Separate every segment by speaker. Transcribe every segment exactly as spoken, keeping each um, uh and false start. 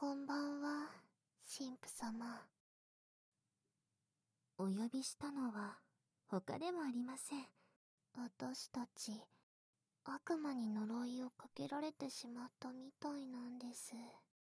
Speaker 1: こんばんは、神父様。
Speaker 2: お呼びしたのは他でもありません。
Speaker 1: 私たち、悪魔に呪いをかけられてしまったみたいなんです。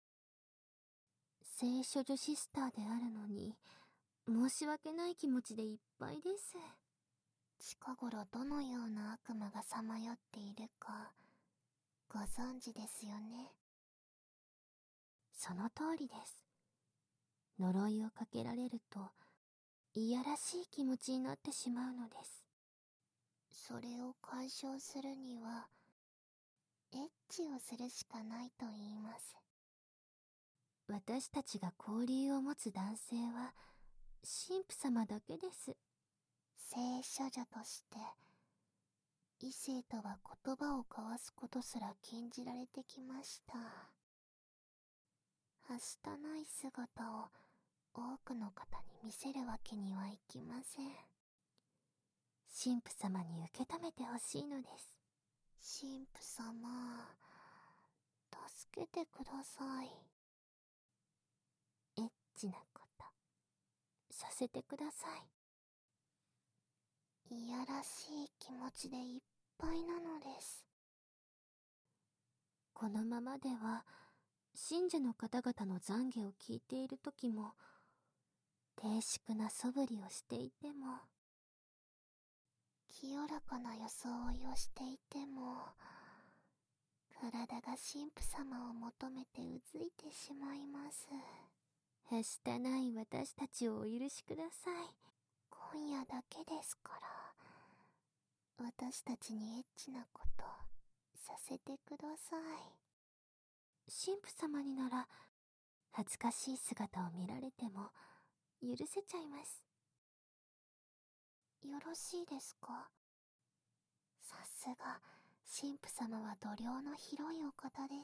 Speaker 2: 聖書女シスターであるのに、申し訳ない気持ちでいっぱいです。
Speaker 1: 近頃どのような悪魔がさまよっているか、ご存知ですよね。
Speaker 2: その通りです。呪いをかけられると、いやらしい気持ちになってしまうのです。
Speaker 1: それを解消するには、エッチをするしかないと言います。
Speaker 2: 私たちが交流を持つ男性は、神父様だけです。
Speaker 1: 聖処女として、異性とは言葉を交わすことすら禁じられてきました。はしたない姿を多くの方に見せるわけにはいきません。
Speaker 2: 神父様に受け止めてほしいのです。
Speaker 1: 神父様、助けてください。
Speaker 2: エッチなこと、させてくださ
Speaker 1: い。いやらしい気持ちでいっぱいなのです。
Speaker 2: このままでは、信者の方々の懺悔を聞いている時も、低粛な素振りをしていても、
Speaker 1: 清らかな装いをしていても、体が神父様を求めてうずいてしまいます。
Speaker 2: はしたない私たちをお許しください。
Speaker 1: 今夜だけですから、私たちにエッチなことさせてください。
Speaker 2: 神父様になら、恥ずかしい姿を見られても、許せちゃいます。
Speaker 1: よろしいですか？さすが、神父様は度量の広いお方です。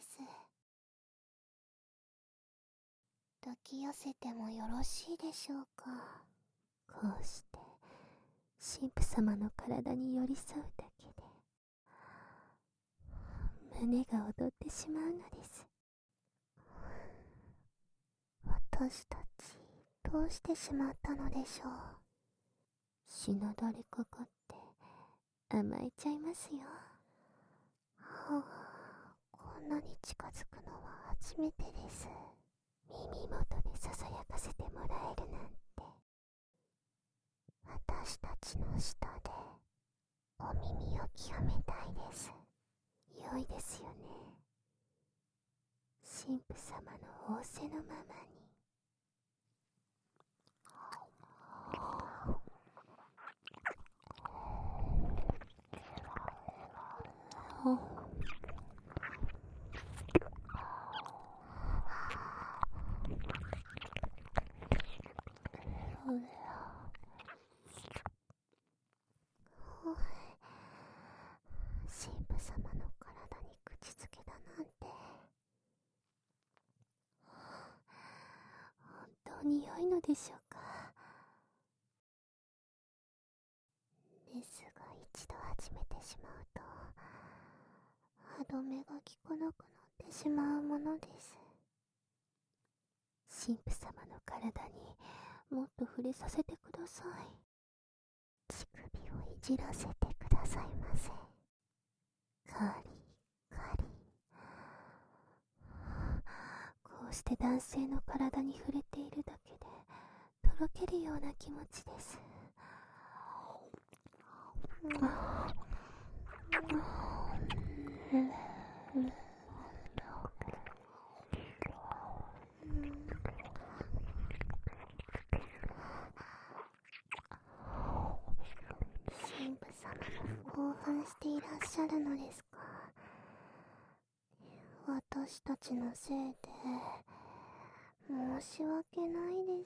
Speaker 1: 抱き寄せてもよろしいでしょうか？
Speaker 2: こうして、神父様の体に寄り添うだけで、胸が躍ってしまうのです。
Speaker 1: 私たち、どうしてしまったのでしょう。
Speaker 2: しのだれかかって甘えちゃいますよ。
Speaker 1: はあ、こんなに近づくのは初めてです。
Speaker 2: 耳元でささやかせてもらえるなんて。
Speaker 1: 私たちの下でお耳を清めたいです。
Speaker 2: 良いですよね。神父様の仰せのままに。
Speaker 1: 神父様の体に口づけだなんて。
Speaker 2: 本当に良いのでしょうか。
Speaker 1: ですが一度始めてしまうと歯止めが効かなくなってしまうものです。
Speaker 2: 神父様の体にもっと触れさせてください。
Speaker 1: 乳首をいじらせてくださいませ。
Speaker 2: カリカリ。こうして男性の体に触れているだけでとろけるような気持ちです。
Speaker 1: 神父様も興奮していらっしゃるのですか？私たちのせいで申し訳ないです。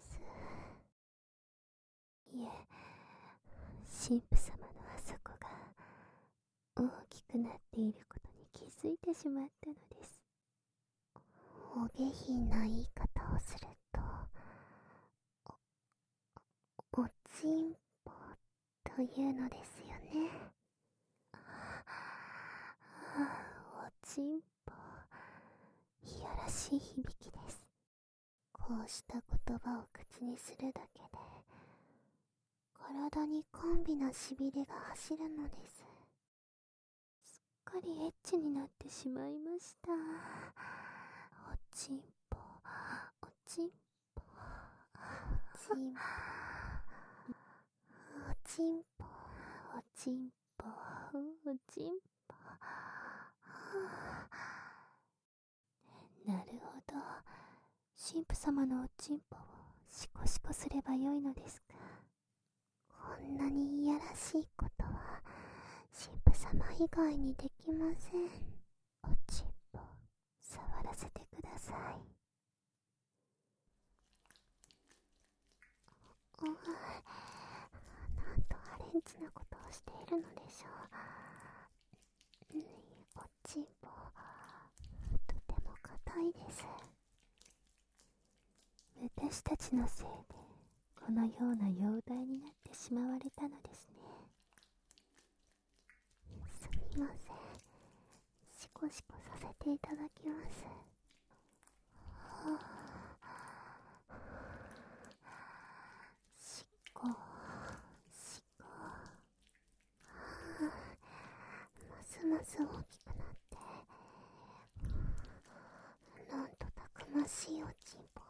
Speaker 2: いえ、神父様のあそこが大きくなっていることに気づいてしまったのです。
Speaker 1: お下品な言い方をすると、お、おちんぽというのですよね。
Speaker 2: おちんぽ、いやらしい響きです。
Speaker 1: こうした言葉を口にするだけで体に甘美なしびれが走るのです。
Speaker 2: すっかりエッチになってしまいました。おちんぽ、おちんぽ、
Speaker 1: おちんぽ、おちんぽ、
Speaker 2: おちんぽ、おちんぽ。なるほど。神父様のおちんぽをシコシコすればよいのですか。
Speaker 1: こんなにいやらしいことは神父様以外にできません。おちんぽ触らせてください。おなんとアレンジなことをしているのでしょう。うん、おちんぽとても硬いです。
Speaker 2: 私たちのせいでこのような容体になってしまわれたのですね。
Speaker 1: すみません。シコシコさせていただきます。はあ、シコシコ、はあ、ますます大きくなってなんとたくましいおちんぽを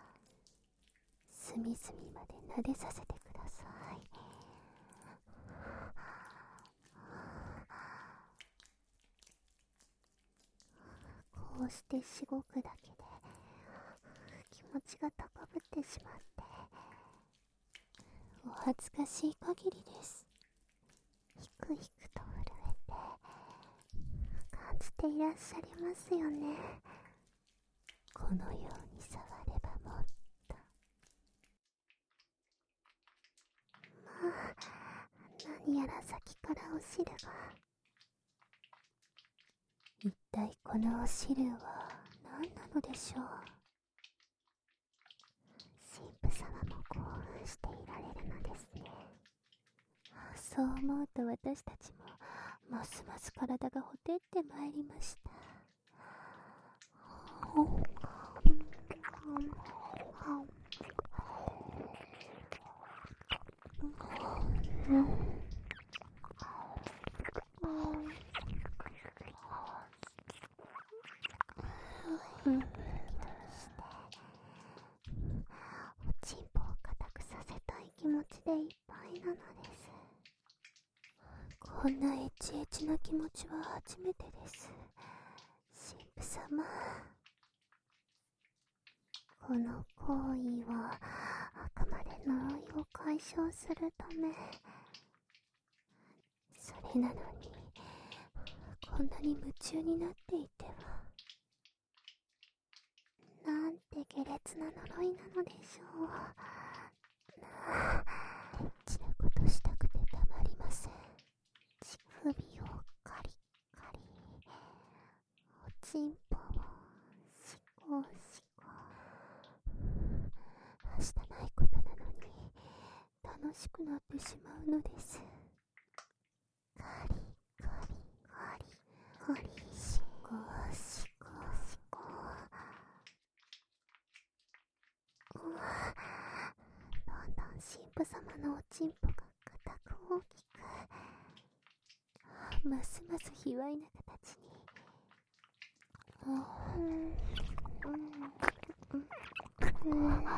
Speaker 1: 隅々まで撫でさせてください。こうしてしごくだけで気持ちが高ぶってしまって、
Speaker 2: お恥ずかしい限りです。
Speaker 1: ひくひくと震えて感じていらっしゃりますよね。このように触ればもっと、まあ何やら先からお汁が。
Speaker 2: 一体このお汁は何なのでしょう。
Speaker 1: 神父様も興奮していられるのですね。
Speaker 2: そう思うと私たちもますます体がほてってまいりました。
Speaker 1: おちんぽを固くさせたい気持ちでいっぱいなのです。
Speaker 2: こんなエチエチな気持ちは初めてです。神父様、
Speaker 1: この行為はあくまで呪いを解消するため。
Speaker 2: それなのにこんなに夢中になっていては。
Speaker 1: なんて下劣な呪いなのでしょう。
Speaker 2: エッチなことしたくてたまりません。
Speaker 1: 乳首をカリカリ、おちんぽをシコシコ。
Speaker 2: はしたないことなのに楽しくなってしまうのです。
Speaker 1: カリカリカリカリ、シコシコシコ。どんどん神父様のおちんぽが固く大きく、
Speaker 2: ますます卑猥な形に。
Speaker 1: うんうんうんうんうん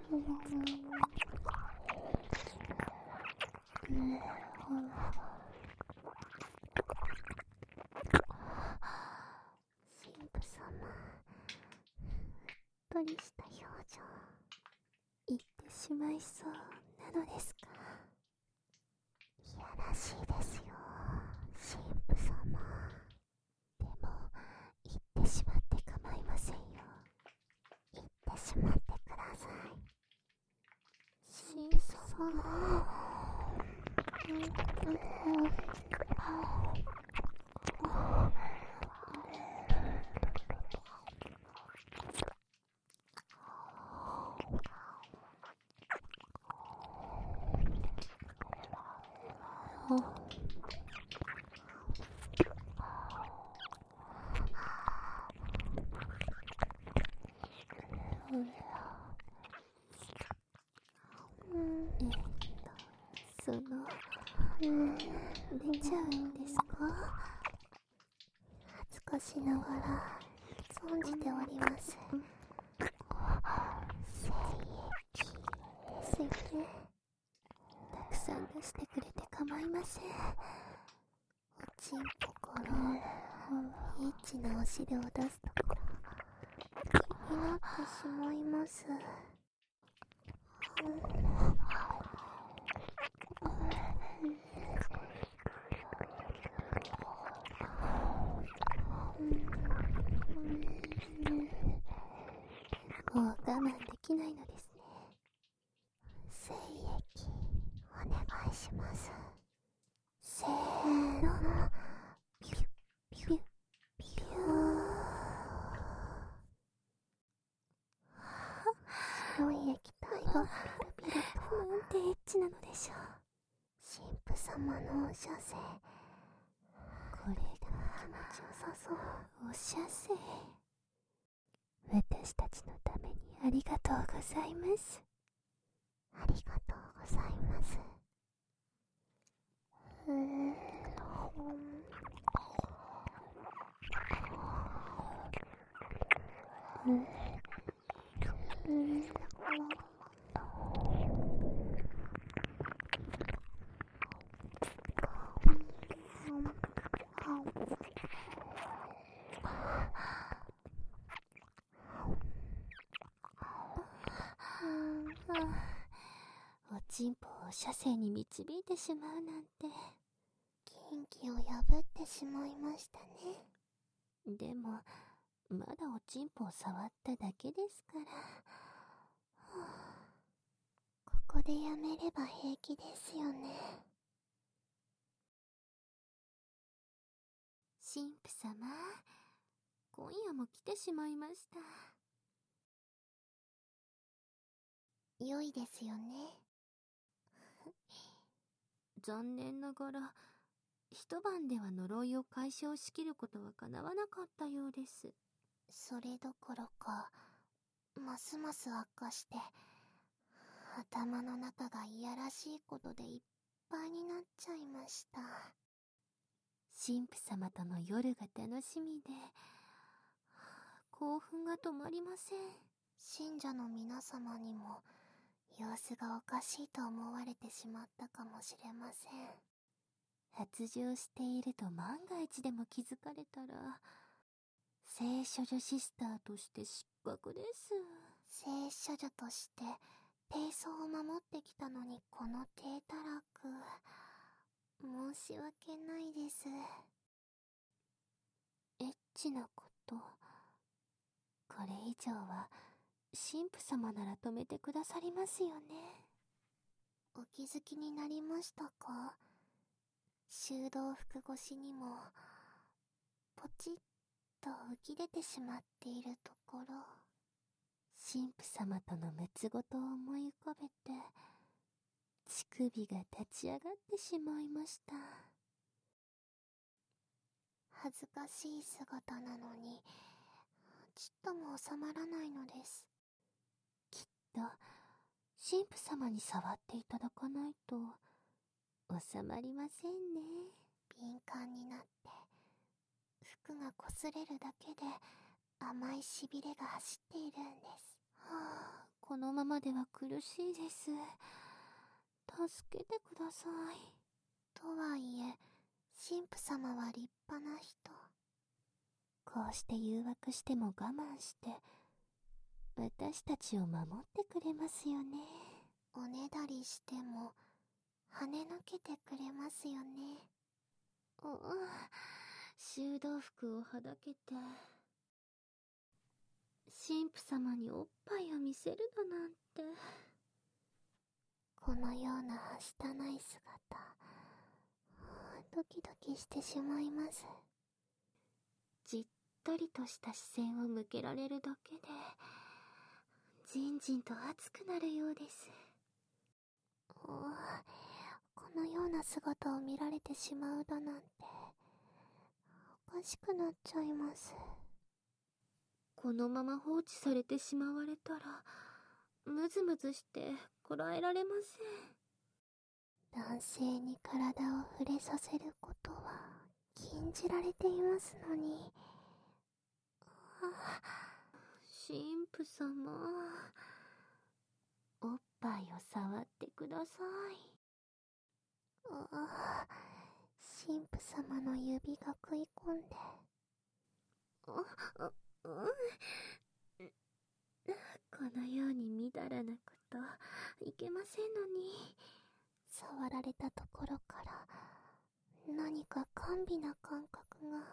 Speaker 1: 神父様、うっとりした表情。
Speaker 2: 言ってしまいそうなのですか。
Speaker 1: いやらしいですよ、神父様。
Speaker 2: でも言ってしまって構いませんよ。
Speaker 1: 言ってしまってください。
Speaker 2: 神父様。 その、うん、出ちゃうんですか？
Speaker 1: 恥ずかしながら存じております。精液ですよね。
Speaker 2: たくさん出してくれて構いません。
Speaker 1: おちんぽからエッチなお尻を出すところ気になってしまいます。
Speaker 2: もう我慢できないのですね。
Speaker 1: 精液お願いします。せーの、ピュッピュッピュー。白い液体がピルピルと。
Speaker 2: なんてエッチなのでしょう。
Speaker 1: 神父様のお射精、
Speaker 2: これが気持ちよさそう。お射精、私たちのためにありがとうございます。
Speaker 1: ありがとうございます。うーん、うん、うん、
Speaker 2: おちんぽを射精に導いてしまうなんて。
Speaker 1: 禁忌を破ってしまいましたね。
Speaker 2: でもまだおちんぽを触っただけですから。
Speaker 1: ここでやめれば平気ですよね。
Speaker 2: 神父様、今夜も来てしまいました。
Speaker 1: 良いですよね。
Speaker 2: 残念ながら一晩では呪いを解消しきることは叶わなかったようです。
Speaker 1: それどころかますます悪化して、頭の中がいやらしいことでいっぱいになっちゃいました。
Speaker 2: 神父様との夜が楽しみで興奮が止まりません。
Speaker 1: 信者の皆様にも様子がおかしいと思われてしまったかもしれません。
Speaker 2: 発情していると万が一でも気づかれたら聖処女シスターとして失格です。
Speaker 1: 聖処女として貞操を守ってきたのにこの低たらく、申し訳ないです。
Speaker 2: エッチなこと、これ以上は神父様なら止めてくださりますよね。
Speaker 1: お気づきになりましたか？修道服越しにもポチッと浮き出てしまっているところ。
Speaker 2: 神父様とのむつごとを思い浮かべて乳首が立ち上がってしまいました。
Speaker 1: 恥ずかしい姿なのにちっとも収まらないのです。
Speaker 2: きっと神父様に触っていただかないと収まりませんね。
Speaker 1: 敏感になって服が擦れるだけで甘いしびれが走っているんです。
Speaker 2: はあ、このままでは苦しいです。助けてください。
Speaker 1: とはいえ神父様は立派な人。
Speaker 2: こうして誘惑しても我慢して私たちを守ってくれますよね。
Speaker 1: おねだりしても跳ねのけてくれますよね。
Speaker 2: ああ、修道服をはだけて神父様におっぱいを見せるだなんて。
Speaker 1: このようなはしたない姿、ドキドキしてしまいます。
Speaker 2: じっとりとした視線を向けられるだけでじんじんと熱くなるようです。
Speaker 1: おこのような姿を見られてしまうだなんておかしくなっちゃいます。
Speaker 2: このまま放置されてしまわれたらムズムズしてこらえられません。
Speaker 1: 男性に体を触れさせることは禁じられていますのに。
Speaker 2: 神父様、おっぱいを触ってください。
Speaker 1: ああ、神父様の指が食い込んで。
Speaker 2: あ、あ、うん。このようにみだらなこといけませんのに。
Speaker 1: 触られたところから何か甘美な感覚が。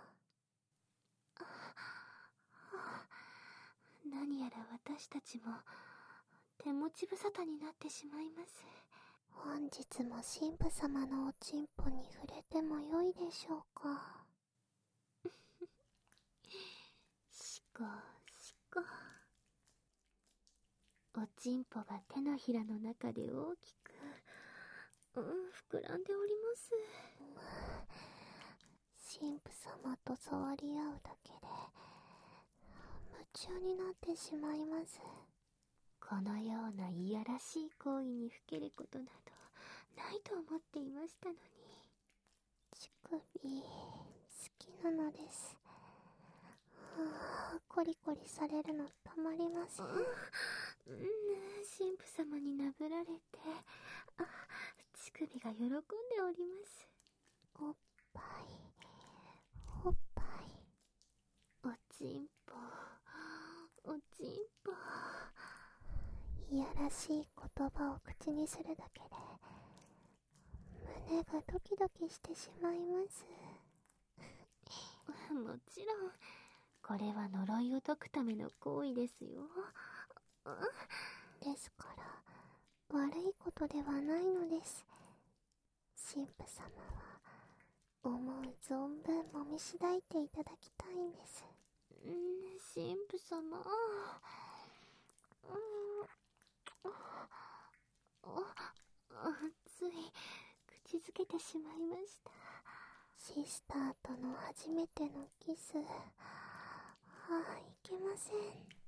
Speaker 2: 何やら私たちも手持ち無沙汰になってしまいます。
Speaker 1: 本日も神父様のおちんぽに触れてもよいでしょうか。
Speaker 2: しこしこ。おちんぽが手のひらの中で大きく、うん、膨らんでおります。
Speaker 1: 神父様と触り合うだけで夢中になってしまいます。
Speaker 2: このようないやらしい行為にふけることなどないと思っていましたのに。
Speaker 1: 乳首好きなのです。はあ、コリコリされるのたまりません。うん、
Speaker 2: 神父様になぶられて、あ、乳首が喜んでおります。
Speaker 1: おっぱい、おっぱい、
Speaker 2: おちんぽ、おちんぽ。
Speaker 1: いやらしい言葉を口にするだけで胸がドキドキしてしまいます。
Speaker 2: もちろんこれは呪いを解くための行為ですよ。
Speaker 1: ですから悪いことではないのです。神父様は思う存分もみしだいていただきたいんです。
Speaker 2: ん神父様、つい口づけてしまいました。
Speaker 1: シスターとの初めてのキス、ああ、いけません。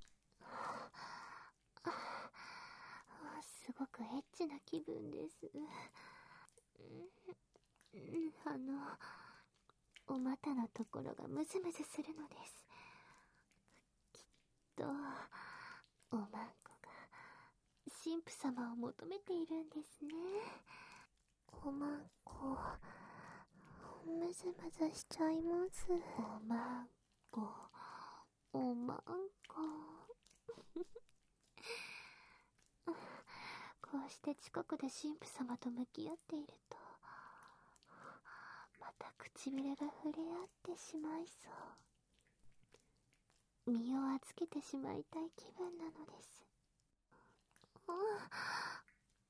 Speaker 2: すごくエッチな気分です。あの、お股のところがムズムズするのです。きっとおまんこが神父様を求めているんですね。
Speaker 1: おまんこムズムズしちゃいます。
Speaker 2: おまんこ、おまんこ。こうして近くで神父様と向き合っていると、また唇が触れ合ってしまいそう。身を預けてしまいたい気分なのです。うん、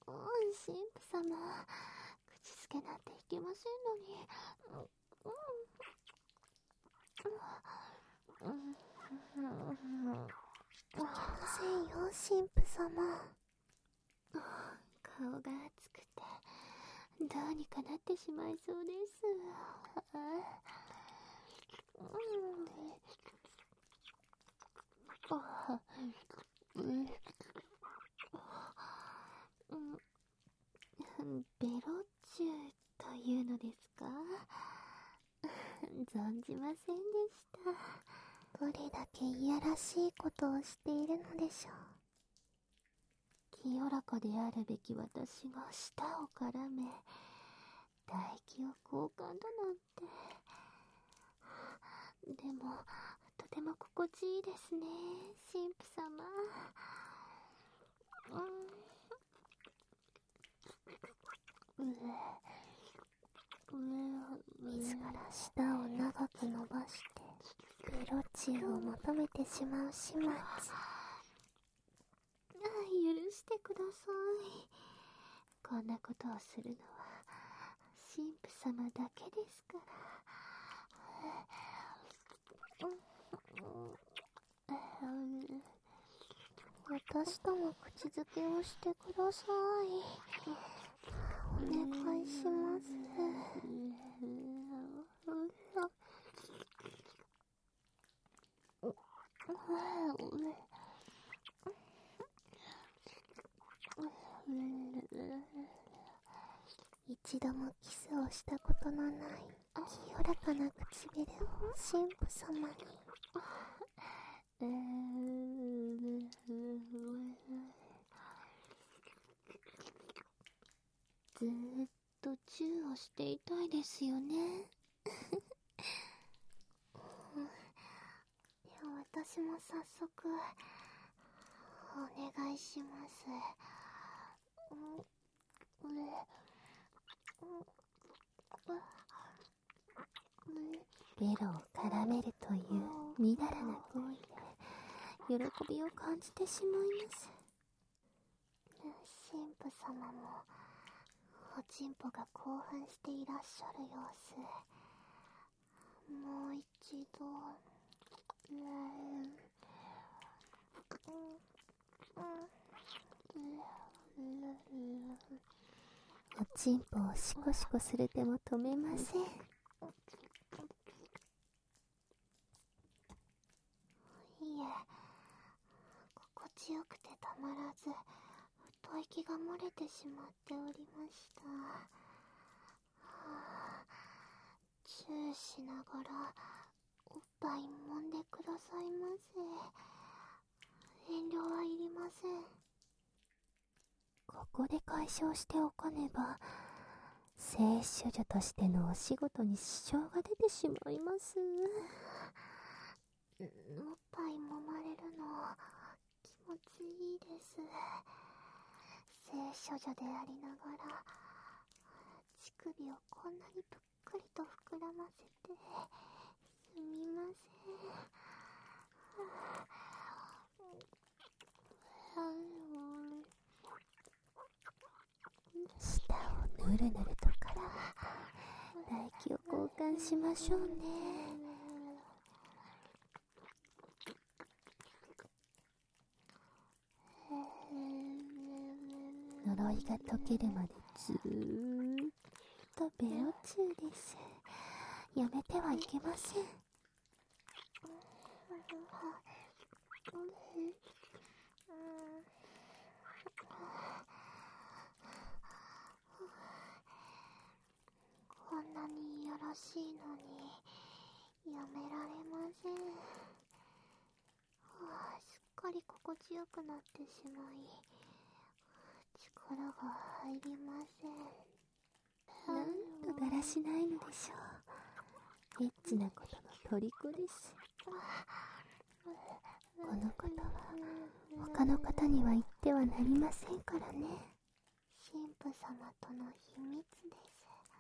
Speaker 2: うん、神父様、口づけなんていけませんのに。うん、うん、
Speaker 1: いけませんよ、神父様。
Speaker 2: 顔が熱くてどうにかなってしまいそうです。ベロチューというのですか？存じませんでした。
Speaker 1: どれだけいやらしいことをしているのでしょう。
Speaker 2: 清らかであるべき私が舌を絡め唾液を交換だなんて。でもとても心地いいですね、神父様。うん、う
Speaker 1: え自ら舌を長く伸ばしてベロチューを求めてしまう始末。
Speaker 2: 許してください。こんなことをするのは神父様だけですから。
Speaker 1: 私とも口づけをしてください。お願いします。 一度もキスをしたことのない清らかな唇を神父様に。
Speaker 2: えー、ずーっとチューをしていたいですよね。
Speaker 1: いや、私も早速お願いします。ベロを絡めるというみだらな行為で喜びを感じてしまいます。神父様もおちんぽが興奮していらっしゃる様子。もう一度、おちんぽをシコシコする手も止めません。いえ、心地よくてたまらず吐息が漏れてしまっておりました。はあ、チューしながらおっぱい揉んでくださいませ。遠慮はいりません。ここで解消しておかねば、聖処女としてのお仕事に支障が出てしまいます。おっぱい揉まれるの気持ちいいです。聖処女でありながら乳首をこんなにぷっくりと膨らませてすみません。舌をぬるぬると絡めて唾液を交換しましょうね。呪いが解けるまでずーっとベロチューです。やめてはいけません。こんなにいやらしいのにやめられません。はあ、すっかり心地よくなってしまい力が入りません。なんとだらしないのでしょう。エッチなことの虜です。このことは他の方には言ってはなりませんからね。神父様との秘密です。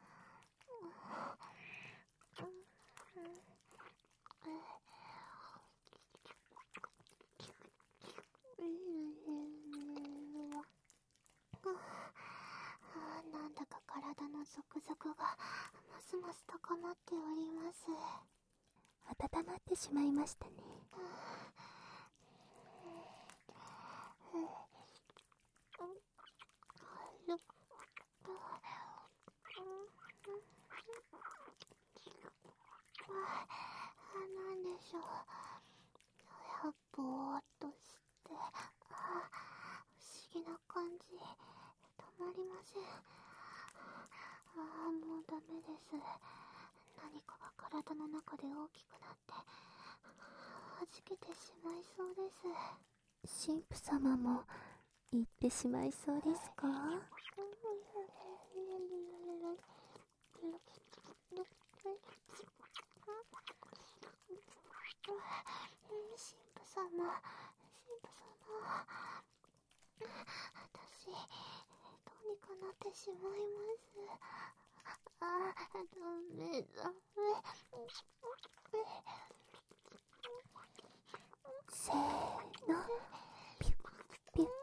Speaker 1: なんだか体のゾクゾクがますます高まっております。温まってしまいましたね。なんでしょう。ぼーっとして、あ、不思議な感じ。止まりません。ああ、もうダメです。何かが体の中で大きくなって弾けてしまいそうです。神父様も言ってしまいそうですか？神父様、神父様、私どうにかなってしまいます。あ、ダメダメ。せーの、ピュッピュッピュー。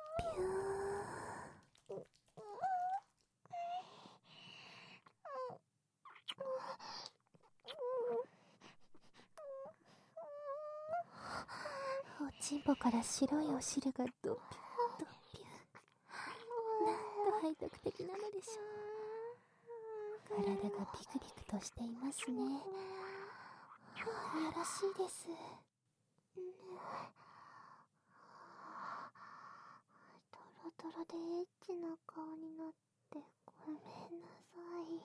Speaker 1: おちんぽから白いお汁がドピュッドピュー。なんと背徳的なのでしょう。体がビクビクとしていますね。いやらしいです。トロトロでエッチな顔になって、こめんなさい。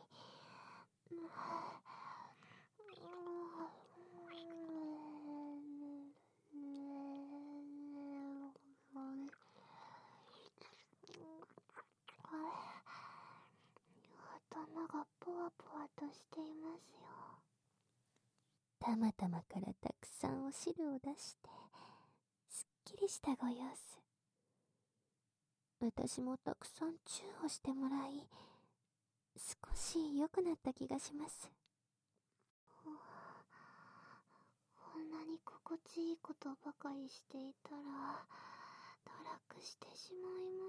Speaker 1: 頭がポワポワとしていますよ。
Speaker 2: たまたまからたくさんお汁を出してすっきりしたご様子。私もたくさんチューをしてもらい、少し良くなった気がします。
Speaker 1: こんなに心地いいことばかりしていたら堕落してしまいます。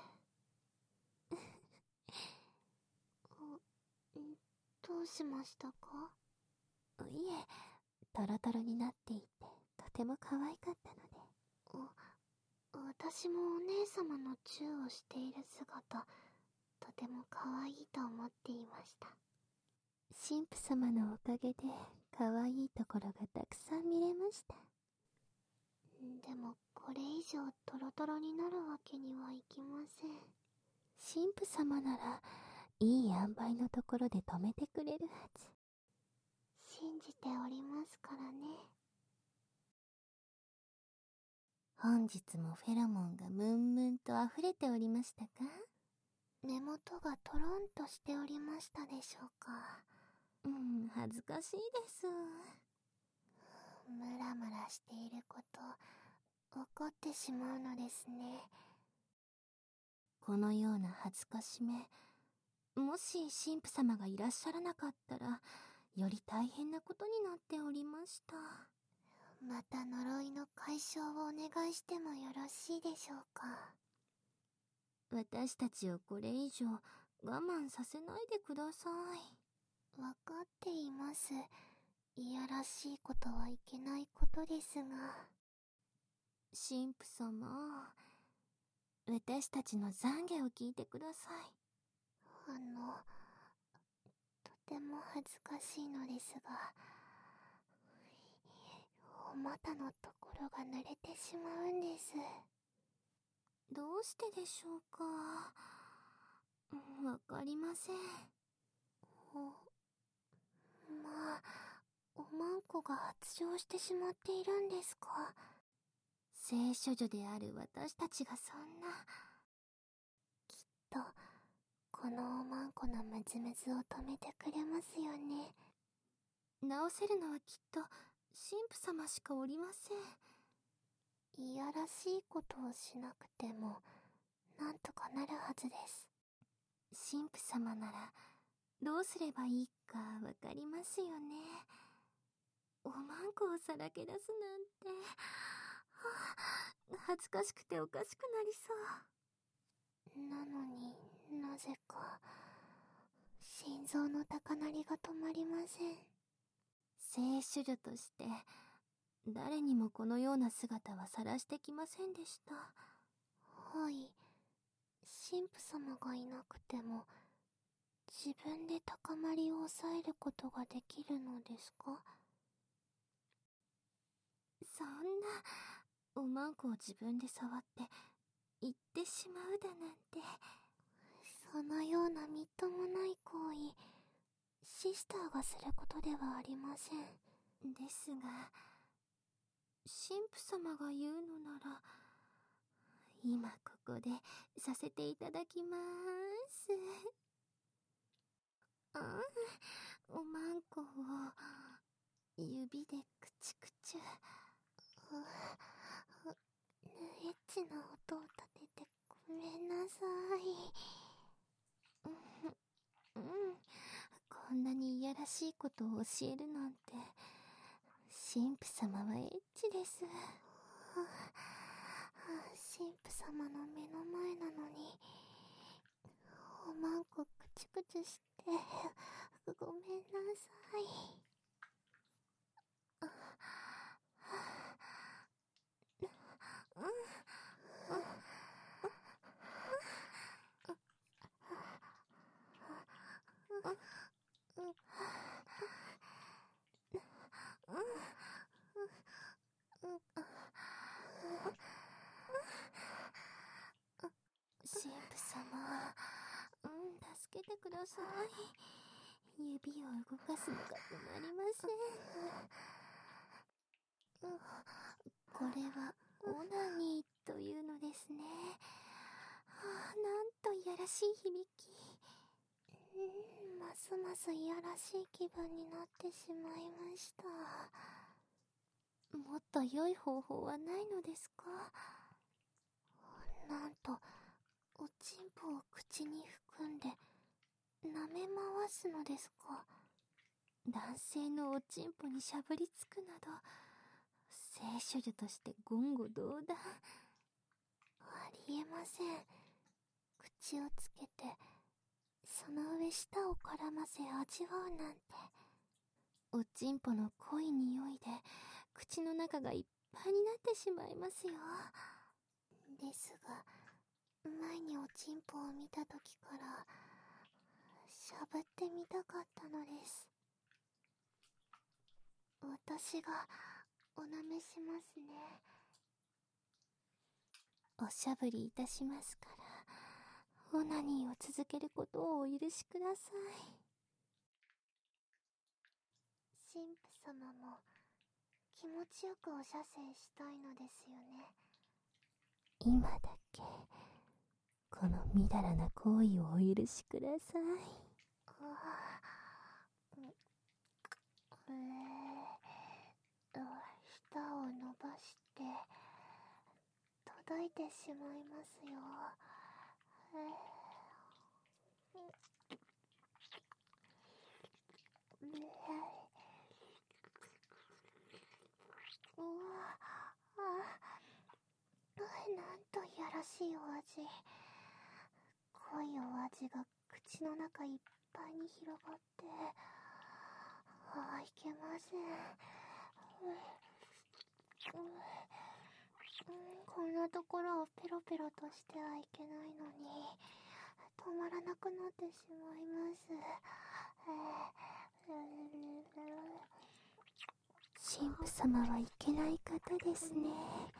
Speaker 1: どうしましたか？
Speaker 2: いえ、トロトロになっていてとても可愛かったので。
Speaker 1: 私もお姉様のチューをしている姿、とても可愛いと思っていました。
Speaker 2: 神父様のおかげで可愛いところがたくさん見れました。
Speaker 1: でもこれ以上トロトロになるわけにはいきません。
Speaker 2: 神父様ならいい塩梅のところで止めてくれるはず。
Speaker 1: 信じておりますからね。
Speaker 2: 本日もフェロモンがムンムンと溢れておりましたか？
Speaker 1: 根元がトロンとしておりましたでしょうか？
Speaker 2: うん、恥ずかしいです。
Speaker 1: ムラムラしていること、怒ってしまうのですね。
Speaker 2: このような恥ずかしめ、もし神父様がいらっしゃらなかったら、より大変なことになっておりました。
Speaker 1: また呪いの解消をお願いしてもよろしいでしょうか？
Speaker 2: 私たちをこれ以上我慢させないでください。
Speaker 1: わかっています。いやらしいことはいけないことですが。
Speaker 2: 神父様、私たちの懺悔を聞いてください。
Speaker 1: あの、とても恥ずかしいのですが、お股のところが濡れてしまうんです。
Speaker 2: どうしてでしょうか。わかりません。
Speaker 1: お、まあ、おまんこが発情してしまっているんですか？
Speaker 2: 聖処女である私たちがそんな。
Speaker 1: きっと、このおまんこのムズムズを止めてくれますよね。
Speaker 2: 治せるのはきっと神父様しかおりません。
Speaker 1: いやらしいことをしなくても、なんとかなるはずです。
Speaker 2: 神父様なら、どうすればいいかわかりますよね。おまんこをさらけ出すなんて、はあ、恥ずかしくておかしくなりそう。
Speaker 1: なのになぜか心臓の高鳴りが止まりません。
Speaker 2: 聖処女として誰にもこのような姿は晒してきませんでした。
Speaker 1: はい、神父様がいなくても自分で高まりを抑えることができるのですか？
Speaker 2: そんな、おまんこを自分で触って言ってしまうだなんて。
Speaker 1: そのようなみっともない行為、シスターがすることではありません。
Speaker 2: ですが、神父様が言うのなら、今ここでさせていただきまーす。あん、おまんこを指でくちくちゅ。
Speaker 1: エッチな音を立ててごめんなさい。
Speaker 2: うん、うん、こんなにいやらしいことを教えるなんて、神父様はエッチです。
Speaker 1: 神父様の目の前なのに、おまんこくちくちして、ごめんなさい。
Speaker 2: 神父様、うんだ助けてください。指を動かすのが止まりません。これはオナニーというのですね。はあ、なんといやらしい響き。
Speaker 1: うん、ますますいやらしい気分になってしまいました。
Speaker 2: もっと良い方法はないのですか？
Speaker 1: なんと、おちんぽを口に含んで、舐め回すのですか？
Speaker 2: 男性のおちんぽにしゃぶりつくなど、性処女として言語道断。
Speaker 1: ありえません。口をつけて、その上舌を絡ませ味わうなんて。
Speaker 2: おちんぽの濃い匂いで、口の中がいっぱいになってしまいますよ。
Speaker 1: ですが、前におちんぽを見たときから、しゃぶってみたかったのです。私が、おなめしますね。
Speaker 2: おしゃぶりいたしますから、オナニーを続けることをお許しください。
Speaker 1: 神父様も、気持ちよくお射精したいのですよね。
Speaker 2: 今だけ、このみだらな行為をお許しください。
Speaker 1: ああ、えー、舌を伸ばして、届いてしまいますよ。えー、うわあ、なんといやらしいお味。濃いお味が口の中いっぱいに広がって、ああ、いけません。こんなところをペロペロとしてはいけないのに、止まらなくなってしまいます。
Speaker 2: 神父様はいけない方ですね。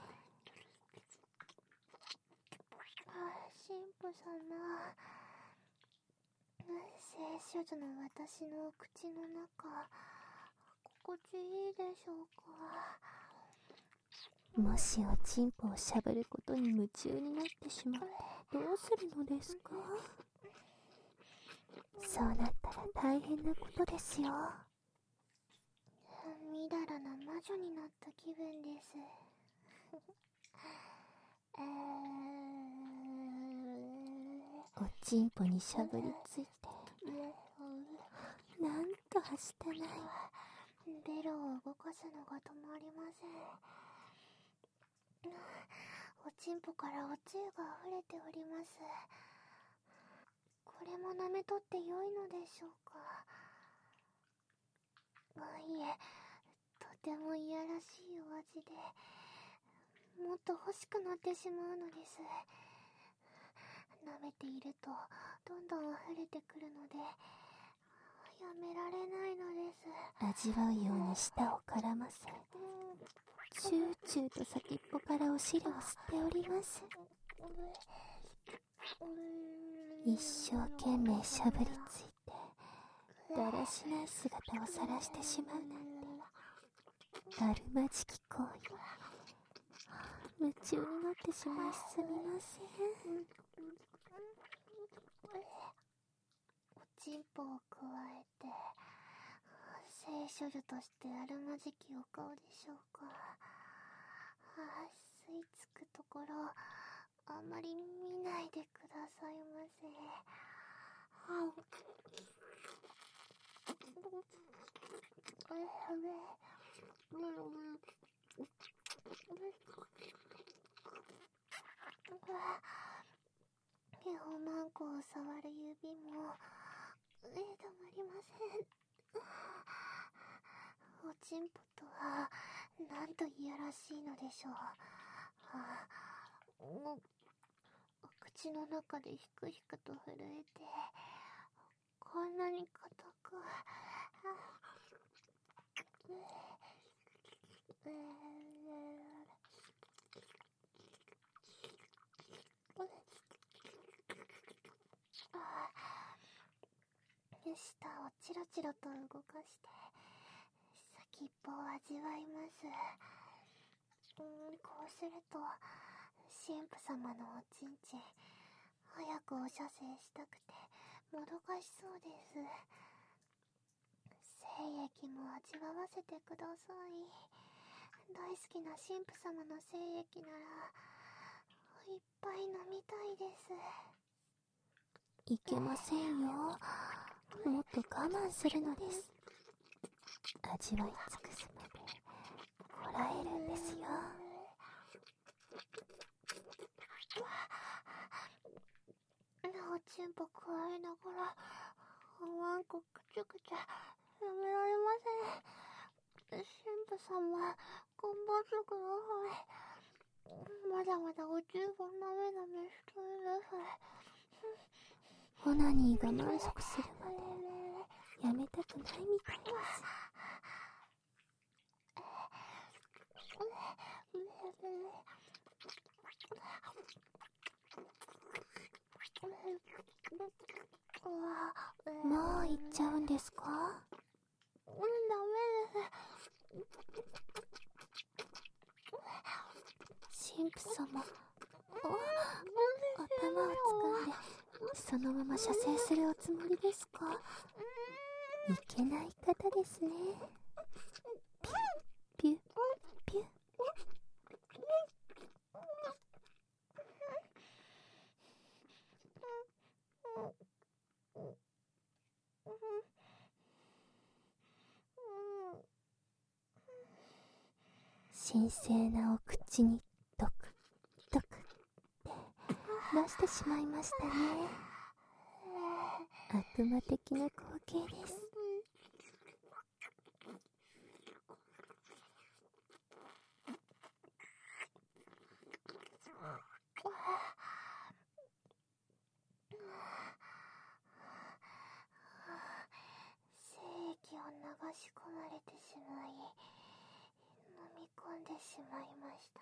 Speaker 1: 神父様、性処女の私の口の中、心地いいでしょうか。
Speaker 2: もしおちんぽをしゃぶることに夢中になってしまってどうするのですか？そうなったら大変なことですよ。
Speaker 1: みだらな魔女になった気分です。え
Speaker 2: ー、おちんぽにしゃぶりついて、なんとはしたない。
Speaker 1: ベロを動かすのが止まりません。おちんぽからおつゆが溢れております。これも舐めとって良いのでしょうか。あ、いえ、とてもいやらしいお味で、もっと欲しくなってしまうのです。舐めているとどんどん溢れてくるので、やめられないのです。
Speaker 2: 味わうように舌を絡ませ、チューチューと先っぽからお汁を吸っております。一生懸命しゃぶりついて、だらしない姿を晒してしまうなんて、あるまじき行為。夢中になってしまいすみません。
Speaker 1: おちんぽをくわえて、性処女としてあるまじきお顔でしょうか。あ、吸い付くところ、あまり見ないでくださいませ。はおまんこを触る指も、えー、止まりません。おちんぽとは、なんといやらしいのでしょう。あ、お、口の中でひくひくと震えて、こんなに硬く、えーえー舌をチロチロと動かして先っぽを味わいます。うん、こうすると神父様のおちんちん早くお射精したくてもどかしそうです。精液も味わわせてください。大好きな神父様の精液ならいっぱい飲みたいです。
Speaker 2: いけませんよ。もっと我慢するのです。味わい尽くすまでこらえるんですよ。
Speaker 1: おちんぽくわえながらワンコくちゃくちゃやめられません。神父様、頑張ってください。まだまだおちんぽなめなめしてください。
Speaker 2: オナニーが満足するまでやめたくないみたいです。もう行っちゃうんですか？
Speaker 1: ダメです。
Speaker 2: 神父様、頭を掴んでそのまま射精するおつもりですか？いけない方ですね。ピュッピュッピュッ。神聖なお口にドクドクって出してしまいましたね。悪魔的な光景です。
Speaker 1: 精液を流し込まれてしまい飲み込んでしまいました。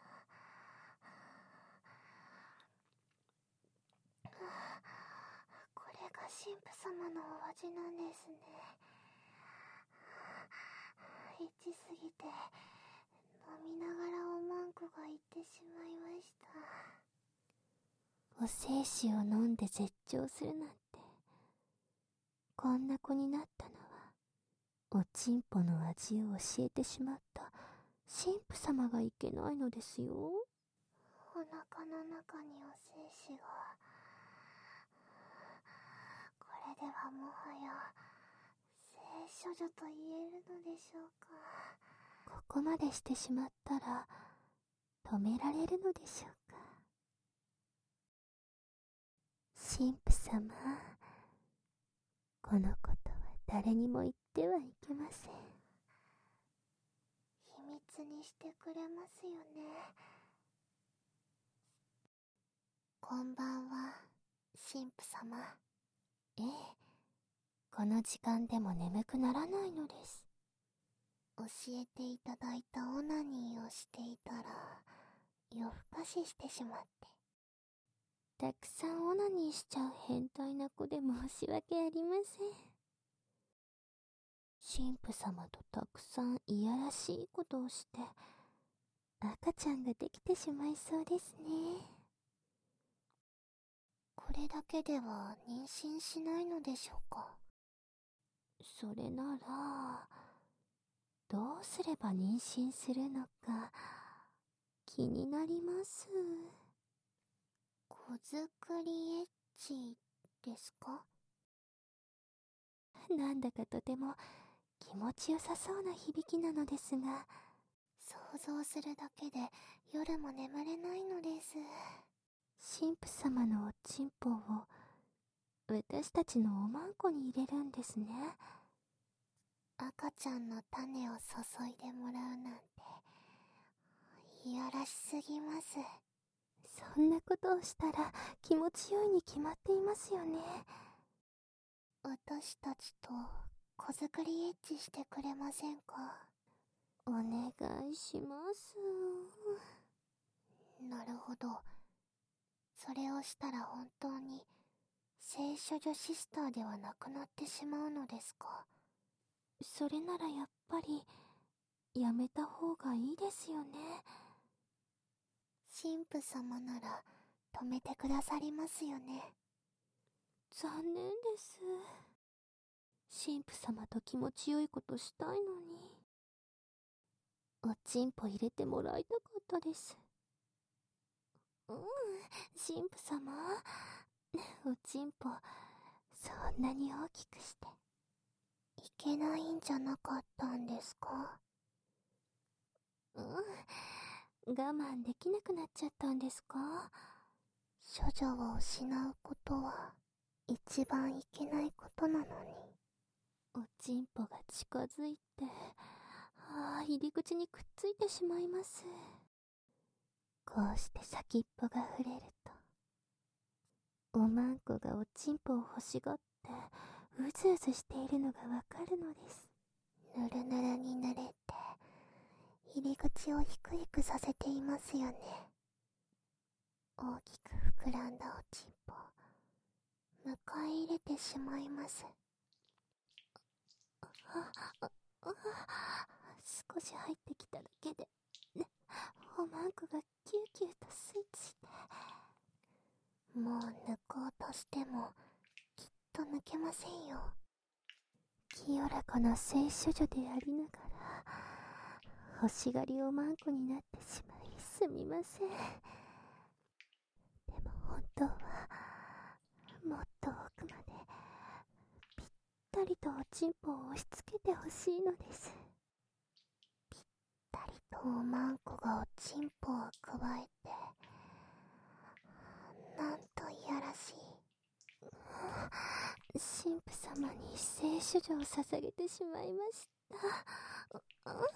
Speaker 1: これが神父様のお味なんですね。一すぎて飲みながらおまんこが言ってしまいました。
Speaker 2: お精子を飲んで絶頂するなんて、こんな子になったのはおちんぽの味を教えてしまった神父様がいけないのですよ。
Speaker 1: お腹の中にお精子が。これではもはや聖処女と言えるのでしょうか。
Speaker 2: ここまでしてしまったら止められるのでしょうか。神父様、このことは誰にも言ってはいけません。
Speaker 1: 秘密にしてくれますよね。こんばんは、神父様。
Speaker 2: ええ、この時間でも眠くならないのです。
Speaker 1: 教えていただいたオナニーをしていたら夜更かししてしまって。
Speaker 2: たくさんオナニーしちゃう変態な子で申し訳ありません。神父様とたくさんいやらしいことをして赤ちゃんができてしまいそうですね。
Speaker 1: これだけでは妊娠しないのでしょうか。
Speaker 2: それならどうすれば妊娠するのか気になります。
Speaker 1: 子作りエッチですか？
Speaker 2: なんだかとても気持ちよさそうな響きなのですが、
Speaker 1: 想像するだけで夜も眠れないのです。
Speaker 2: 神父様のおちんぽを私たちのおまんこに入れるんですね。
Speaker 1: 赤ちゃんの種を注いでもらうなんていやらしすぎます。
Speaker 2: そんなことをしたら気持ちよいに決まっていますよね。
Speaker 1: 私たちと子作りエッチしてくれませんか？
Speaker 2: お願いします。
Speaker 1: なるほど。それをしたら本当に聖処女シスターではなくなってしまうのですか？
Speaker 2: それならやっぱり、やめた方がいいですよね。
Speaker 1: 神父様なら止めてくださりますよね。
Speaker 2: 残念です。神父様と気持ちよいことしたいのに。おちんぽ入れてもらいたかったです。うん、神父様。おちんぽ、そんなに大きくして。
Speaker 1: いけないんじゃなかったんですか？
Speaker 2: うん、我慢できなくなっちゃったんですか？
Speaker 1: 処女を失うことは一番いけないことなのに。
Speaker 2: おちんぽが近づいて、ああ、入り口にくっついてしまいます。こうして先っぽが触れると、おまんこがおちんぽを欲しがって、うずうずしているのがわかるのです。
Speaker 1: ぬるぬるに濡れて、入り口をひくひくさせていますよね。大きく膨らんだおちんぽ、迎え入れてしまいます。
Speaker 2: あ、あ、あ、少し入ってきただけで、ね、おまんこがキューキューと吸い付いて。
Speaker 1: もう抜こうとしても、きっと抜けませんよ。
Speaker 2: 清らかな聖処女でありながら、欲しがりおまんこになってしまいすみません。でも本当は、もっと奥まで、ぴったりとおちんぽを押し付けてほしいのです。
Speaker 1: ぴったりとおまんこがおちんぽをくわえて、なんといやらしい。
Speaker 2: 神父様に聖処女を捧げてしまいました。うん、入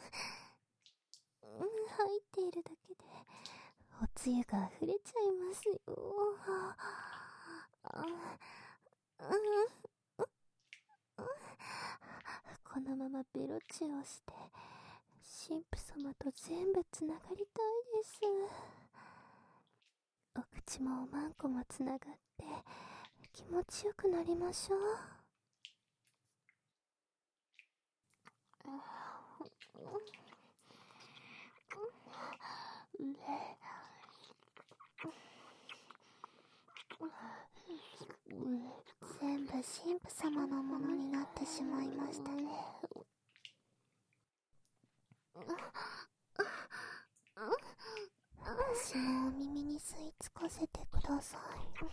Speaker 2: っているだけでおつゆが溢れちゃいますよ。このままベロチューをして神父様と全部つながりたいです。お口もおまんこもつながって気持ちよくなりましょう。
Speaker 1: 全部神父様のものになってしまいましたね。私もお耳に吸い付かせてください。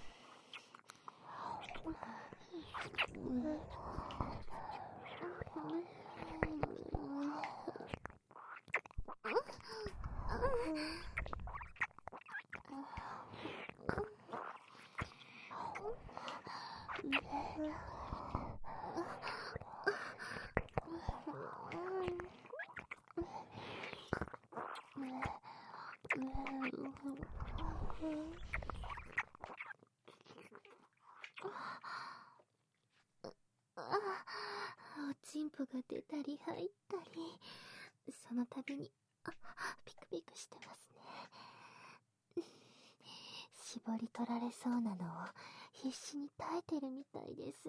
Speaker 2: おちんぽが出たり入ったり、その度にあピクピクしてますね。絞り取られそうなのを必死に耐えてるみたいです。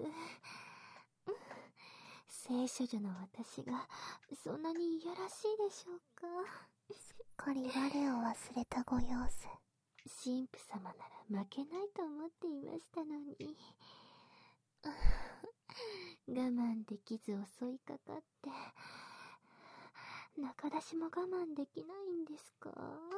Speaker 2: 聖処女の私がそんなにいやらしいでしょうか。
Speaker 1: すっかり我を忘れたご様子。
Speaker 2: 神父様なら負けないと思っていましたのに。我慢できず襲いかかって、中出しも我慢できないんですか？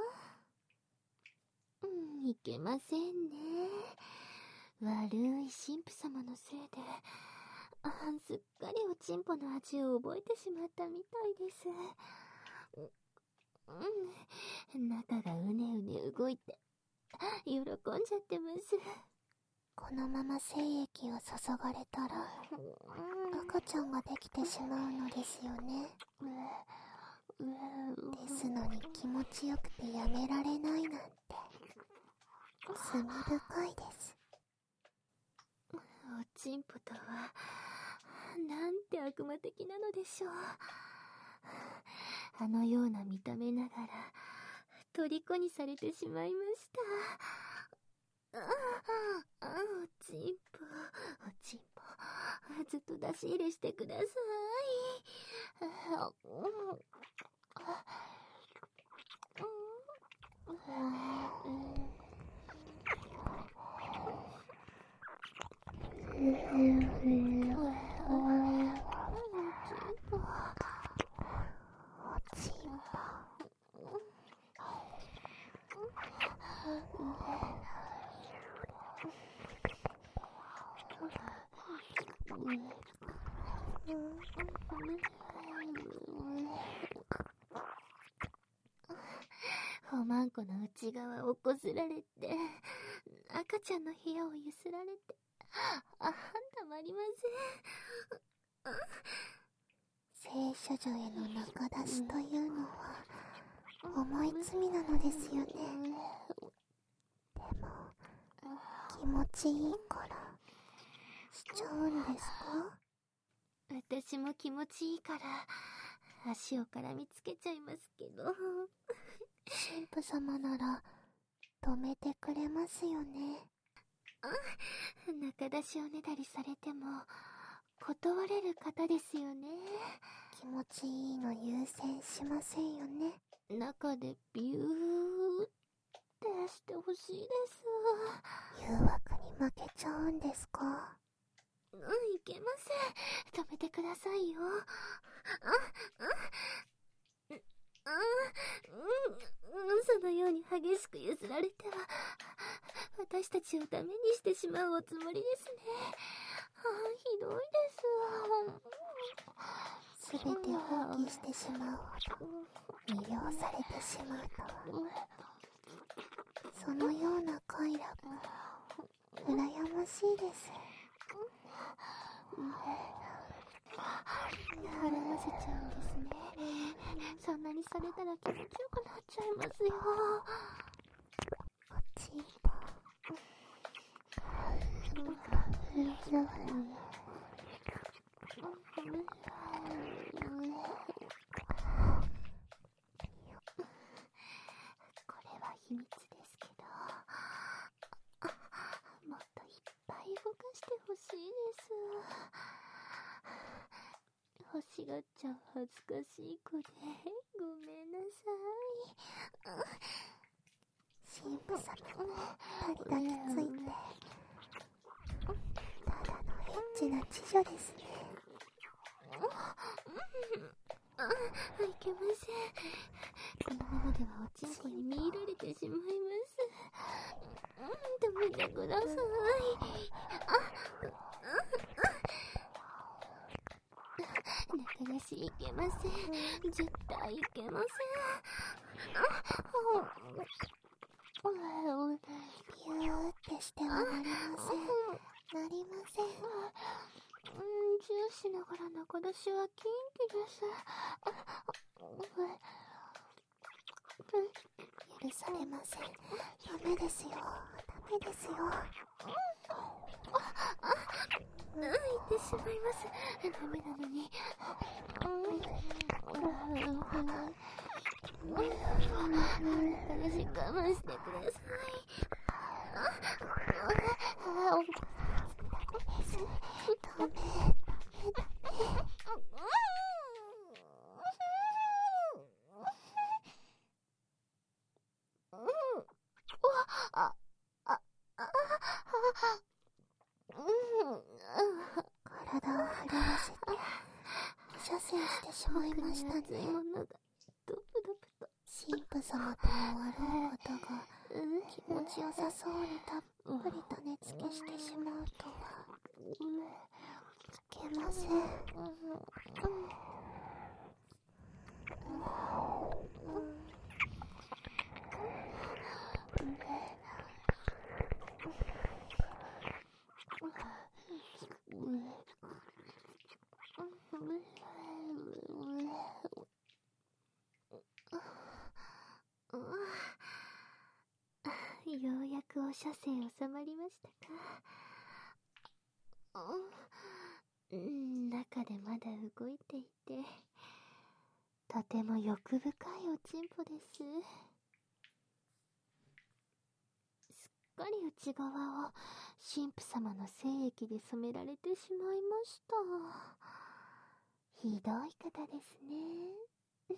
Speaker 2: うん、いけませんね。悪い神父様のせいで、あすっかりおちんぽの味を覚えてしまったみたいです。うん、中がうねうね動いて、喜んじゃってます。
Speaker 1: このまま精液を注がれたら、赤ちゃんができてしまうのですよね。ですのに気持ちよくてやめられないなんて、罪深いです。
Speaker 2: おちんぽとは、なんて悪魔的なのでしょう。あのような見た目ながら、虜にされてしまいました。 あ、おちんぽ、おちんぽ、ずっと出し入れしてください。おまんこの内側をこすられて、赤ちゃんの部屋をゆすられて、あ、たまりま
Speaker 1: せん。聖書女への中出しというのは重い罪なのですよね。でも気持ちいいからしちゃうんですか？
Speaker 2: 私も気持ちいいから足を絡みつけちゃいますけど。
Speaker 1: 神父様なら止めてくれますよね。
Speaker 2: 中出しおねだりされても断れる方ですよね。
Speaker 1: 気持ちいいの優先しませんよね。
Speaker 2: 中でビューってしてほしいです。
Speaker 1: 誘惑に負けちゃうんですか？
Speaker 2: うん、いけません。止めてくださいよ。あ、あ、うん、あ、うん、そのように激しく譲られては、私たちをダメにしてしまうおつもりですね。あ、ひどいです。
Speaker 1: すべて放棄してしまうほど魅了されてしまうとは。そのような快楽、羨ましいです。
Speaker 2: 絡ませちゃうんですね。そんなにされたら気持ちよくなっちゃいますよ。
Speaker 1: おちんぽ。
Speaker 2: これは秘密ですけど、もっといっぱい動かしてほしいです。欲しがっちゃう恥ずかしい子でごめんなさい。
Speaker 1: 神父様にパリ抱きついて、ただのエッチな知女ですね。
Speaker 2: あ、いけません。このままではおちんこに見入られてしまいます。うん、止めてください。あ、中出しいけません。絶対いけません。
Speaker 1: ビューってしてはなりません。なりません。
Speaker 2: うん、チューしながら中出しは禁忌です。
Speaker 1: 許されません。ダメですよ。ダメですよ。
Speaker 2: 泣いてしまいます。ダメなのに。私我慢してください。
Speaker 1: ダメ。ダメ。ダメ。
Speaker 2: あ、あ、あ、
Speaker 1: 体を震わせて射精してしまいましたね。神父様ともあろうことが気持ちよさそうにたっぷり種付けしてしまうとはいけません。
Speaker 2: ようやくお射精収まりましたか。うん、中でまだ動いていて、とても欲深いおちんぽです。すっかり内側を神父様の精液で染められてしまいました。ひどい方ですね。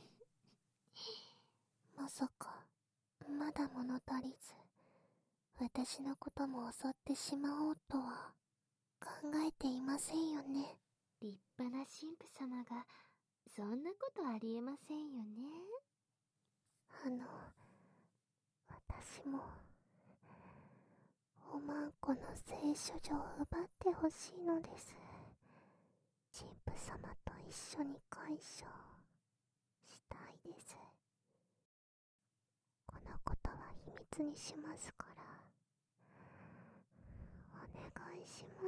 Speaker 1: まさか、まだ物足りず、私のことも襲ってしまおうとは考えていませんよね。
Speaker 2: 立派な神父様が、そんなことありえませんよね。
Speaker 1: あの、私も、おまんこの聖書女を奪ってほしいのです。神父様と一緒に解消したいです。このことは秘密にしますから、お願いします。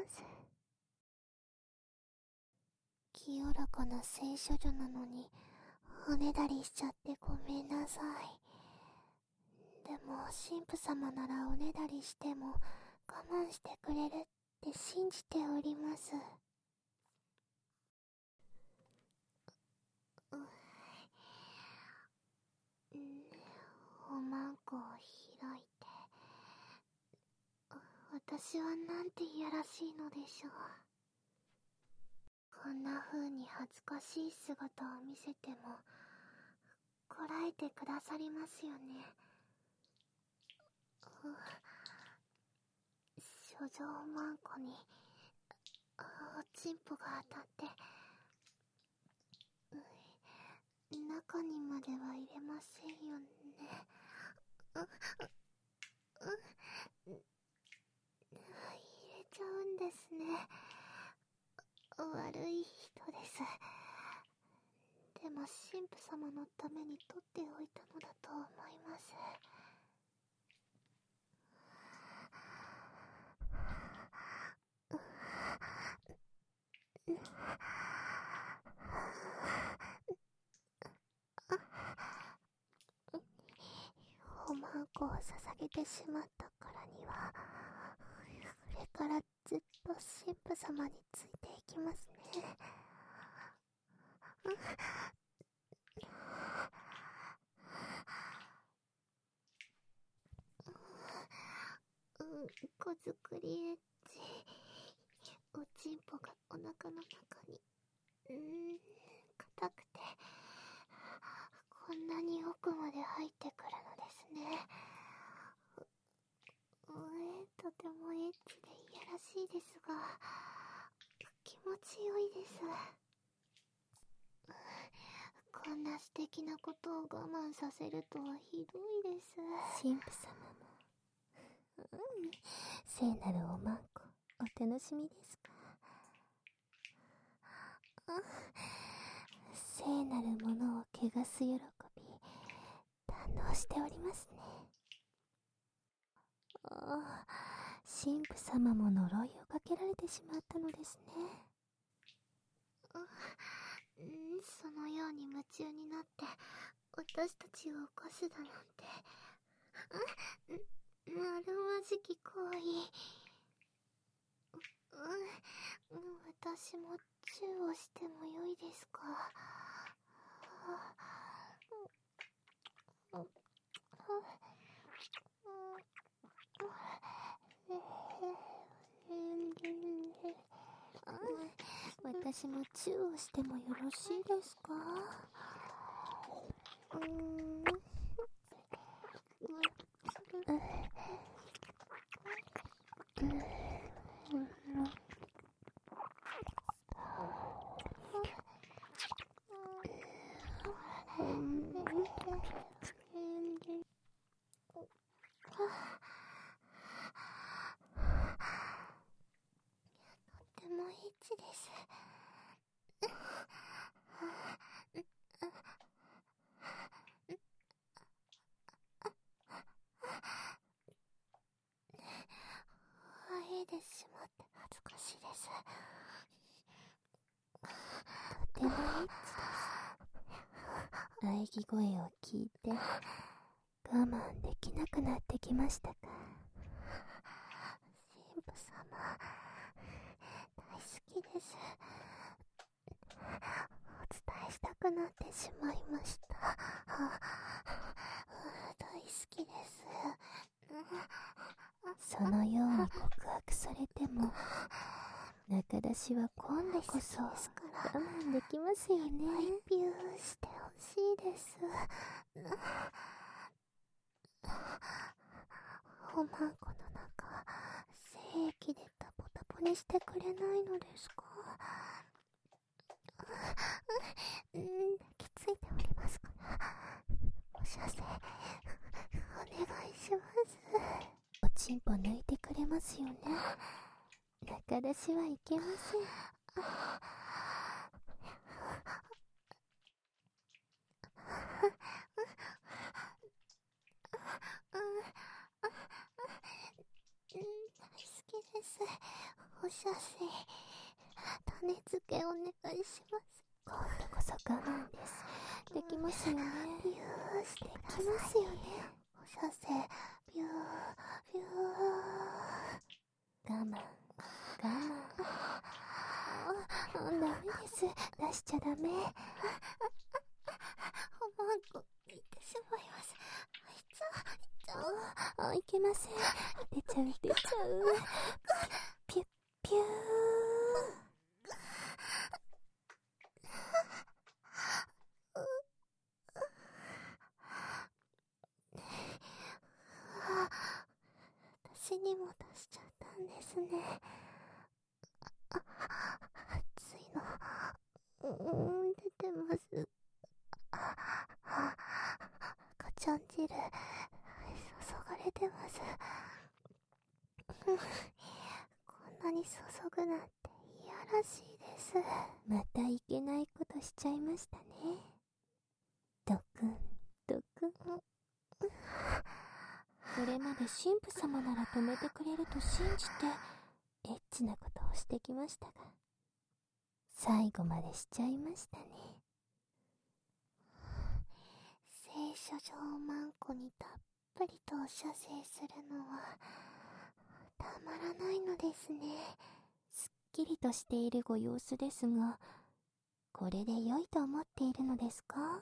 Speaker 1: 清らかな聖書女なのに、おねだりしちゃってごめんなさい。でも、神父様ならおねだりしても我慢してくれるって信じております。う、うん、おまんこを開いて、私はなんていやらしいのでしょう。こんな風に恥ずかしい姿を見せても、こらえてくださりますよね。処女まんこに、おちんぽが当たって、中にまでは入れませんよね。う、う、う、入れちゃうんですね。悪い人です。でも神父様のために取っておいたのだと思います。おまんこを捧げてしまったからには、これからずっと神父様についていきますね。うん、子作りエッチ。おちんぽがお腹の中に、うーん、硬くて、こんなに奥まで入ってくるのですね。う、え、とてもエッチでいやらしいですが、気持ちよいです。こんな素敵なことを我慢させるとはひどいです。
Speaker 2: 神父様も、うん、聖なるおまんこ、お楽しみですか。聖なるものを汚す喜び、堪能しておりますね。ああ、神父様も呪いをかけられてしまったのですね。
Speaker 1: うん、そのように夢中になって私たちを起こすだなんて、うん、あるまじき行為。うん、私もチューをしてもよいですか。
Speaker 2: 私もチューをしてもよろしいですか。
Speaker 1: うーん、とてもエッチです。あえでしまって恥ずかしいです。
Speaker 2: とてもエッチです。喘ぎ声を聞いて我慢できなくなってきましたか。
Speaker 1: 神父様、大好きです。お伝えしたくなってしまいました。大好きです。
Speaker 2: そのように告白されても、中出しは今度こそ我慢できますよね。
Speaker 1: ビューしてほしいです。おまんこの中、精液でタポタポにしてくれないのですか？うん、抱きついておりますから、お射精、お願いします。
Speaker 2: おちんぽ抜いてくれますよね。中出しはいけません。
Speaker 1: 大好きです。お射精、種付けお願いします。
Speaker 2: 今度こそ我慢です。できますよね。
Speaker 1: ビューして
Speaker 2: で
Speaker 1: ください。
Speaker 2: きますよね。
Speaker 1: お射精、ビュー、ビュー。
Speaker 2: 我慢、我慢。ダメです。出しちゃダメ。
Speaker 1: おまんこ、いってしまいます。いっちゃう、いっちゃう。
Speaker 2: あ、いけません。出ちゃう、出ちゃう。ピュッ、ピュー。
Speaker 1: 私にも出しちゃったんですね。あ、熱いの、うーん、出てます。赤ちゃん汁、注がれてます。こんなに注ぐなんていやらしいです。
Speaker 2: またいけないことしちゃいましたね。ドクン、ドクン。これまで神父様なら止めてくれると信じて、エッチなことをしてきましたが、最後までしちゃいましたね。
Speaker 1: 聖書上マンコにたっぷりと射精するのは、たまらないのですね。
Speaker 2: すっきりとしているご様子ですが、これで良いと思っているのですか？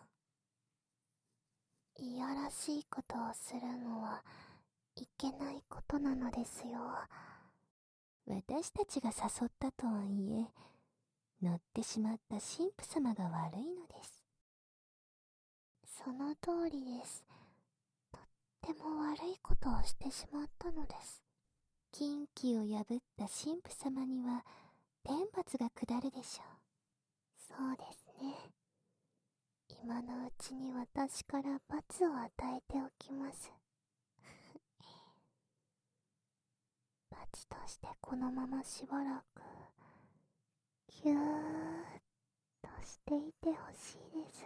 Speaker 1: いやらしいことをするのはいけないことなのですよ。
Speaker 2: 私たちが誘ったとはいえ、乗ってしまった神父様が悪いのです。
Speaker 1: その通りです。とっても悪いことをしてしまったのです。
Speaker 2: 禁忌を破った神父様には天罰が下るでしょう。
Speaker 1: そうですね。今のうちに私から罰を与えておきます。罰としてこのまましばらくぎゅーっとしていてほしいです。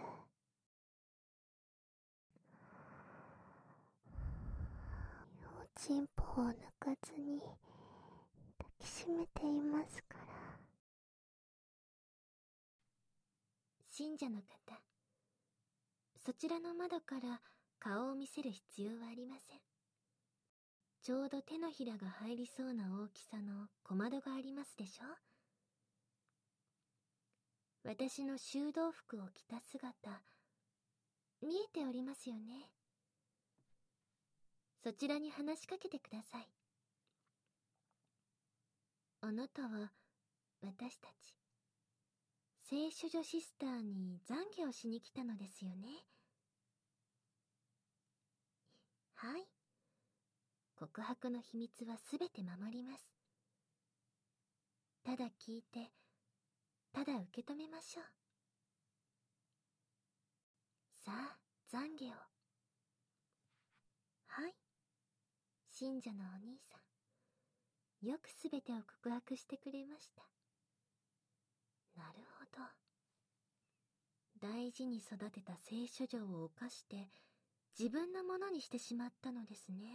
Speaker 1: おちんぽを抜かずに抱きしめていますから。
Speaker 2: 信者の方、そちらの窓から顔を見せる必要はありません。ちょうど手のひらが入りそうな大きさの小窓がありますでしょ。私の修道服を着た姿、見えておりますよね。そちらに話しかけてください。あなたは私たち聖処女シスターに懺悔をしに来たのですよね。はい。告白の秘密はすべて守ります。ただ聞いて、ただ受け止めましょう。さあ、懺悔を。はい。信者のお兄さん、よくすべてを告白してくれました。なるほど。大事に育てた聖処女を犯して自分のものにしてしまったのですね。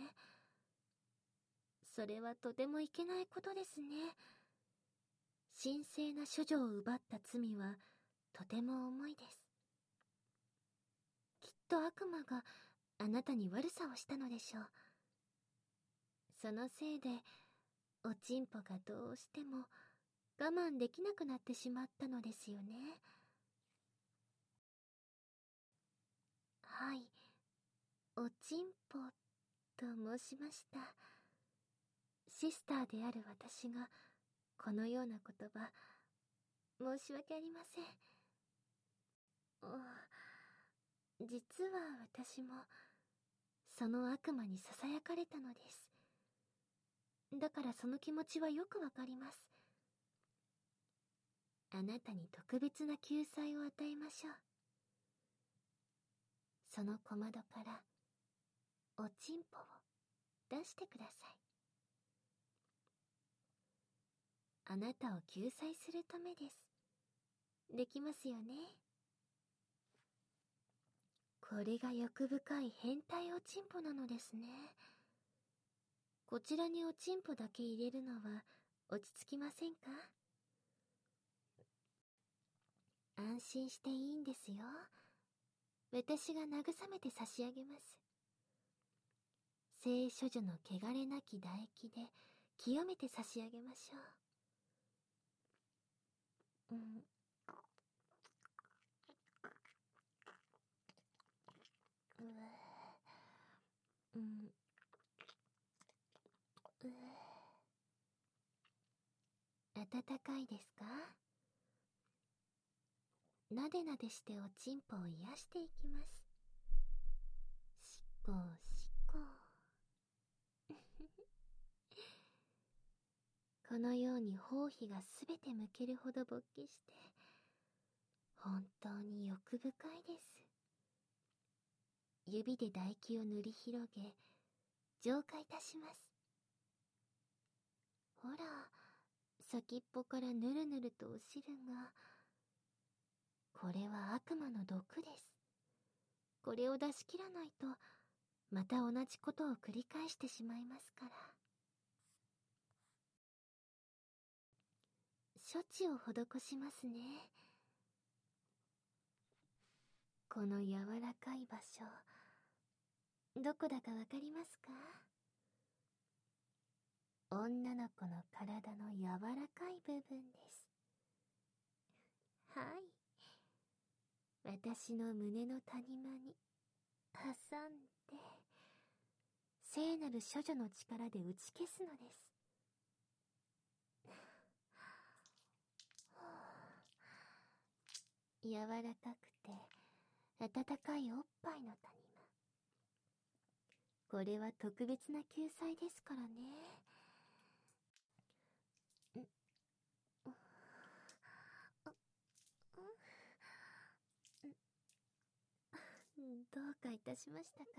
Speaker 2: それはとてもいけないことですね。神聖な処女を奪った罪はとても重いです。きっと悪魔があなたに悪さをしたのでしょう。そのせいでおちんぽがどうしても我慢できなくなってしまったのですよね。はい、おちんぽと申しました。 シスターである私がこのような言葉、申し訳ありません。実は私もその悪魔にささやかれたのです。だからその気持ちはよくわかります。あなたに特別な救済を与えましょう。その小窓からおちんぽを出してください。あなたを救済するためです。できますよね。これが欲深い変態おちんぽなのですね。こちらにおちんぽだけ入れるのは落ち着きませんか？安心していいんですよ。私が慰めて差し上げます。聖処女の汚れなき唾液で清めて差し上げましょう。うん。ううん。う暖かいですか？なでなでしておちんぽを癒していきます。しっこしっここのように包皮がすべてむけるほど勃起して本当に欲深いです。指で唾液を塗り広げ浄化いたします。ほら、先っぽからぬるぬるとお汁が。これは悪魔の毒です。これを出し切らないとまた同じことを繰り返してしまいますから。処置を施しますね。この柔らかい場所、どこだかわかりますか？女の子の体の柔らかい部分です。はい。私の胸の谷間に挟んで、聖なる処女の力で打ち消すのです。柔らかくて温かいおっぱいの谷間。これは特別な救済ですからね。どうかいたしましたか？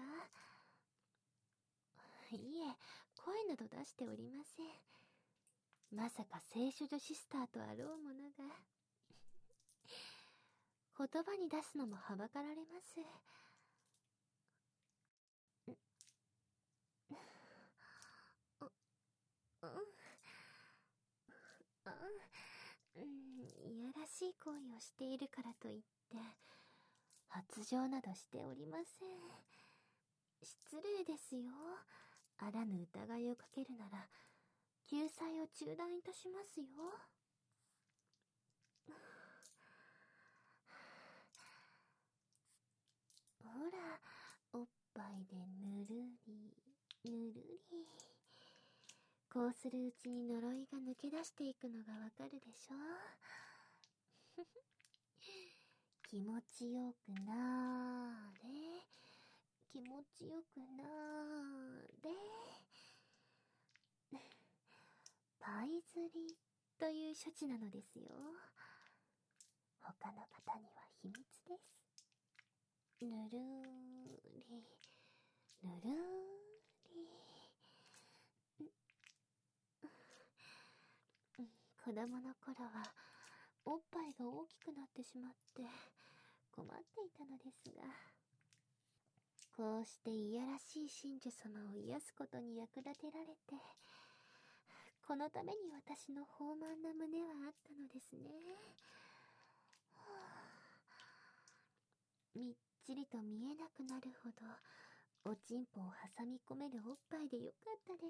Speaker 2: いえ、声など出しておりません。まさか聖処女シスターとあろうものが。言葉に出すのもはばかられます。うん、いやらしい行為をしているからといって発情などしておりません。失礼ですよ。あらぬ疑いをかけるなら救済を中断いたしますよ。ほら、おっぱいでぬるりぬるり。こうするうちに呪いが抜け出していくのがわかるでしょ。気持ちよくなーれ、気持ちよくなーれ。パイ釣りという処置なのですよ。他の方には秘密です。ぬるーりぬるーり。子供の頃はおっぱいが大きくなってしまって困っていたのですが、こうしていやらしい神女様を癒すことに役立てられて、このために私の豊満な胸はあったのですね。みっちりと見えなくなるほどおちんぽを挟み込めるおっぱいでよかったです。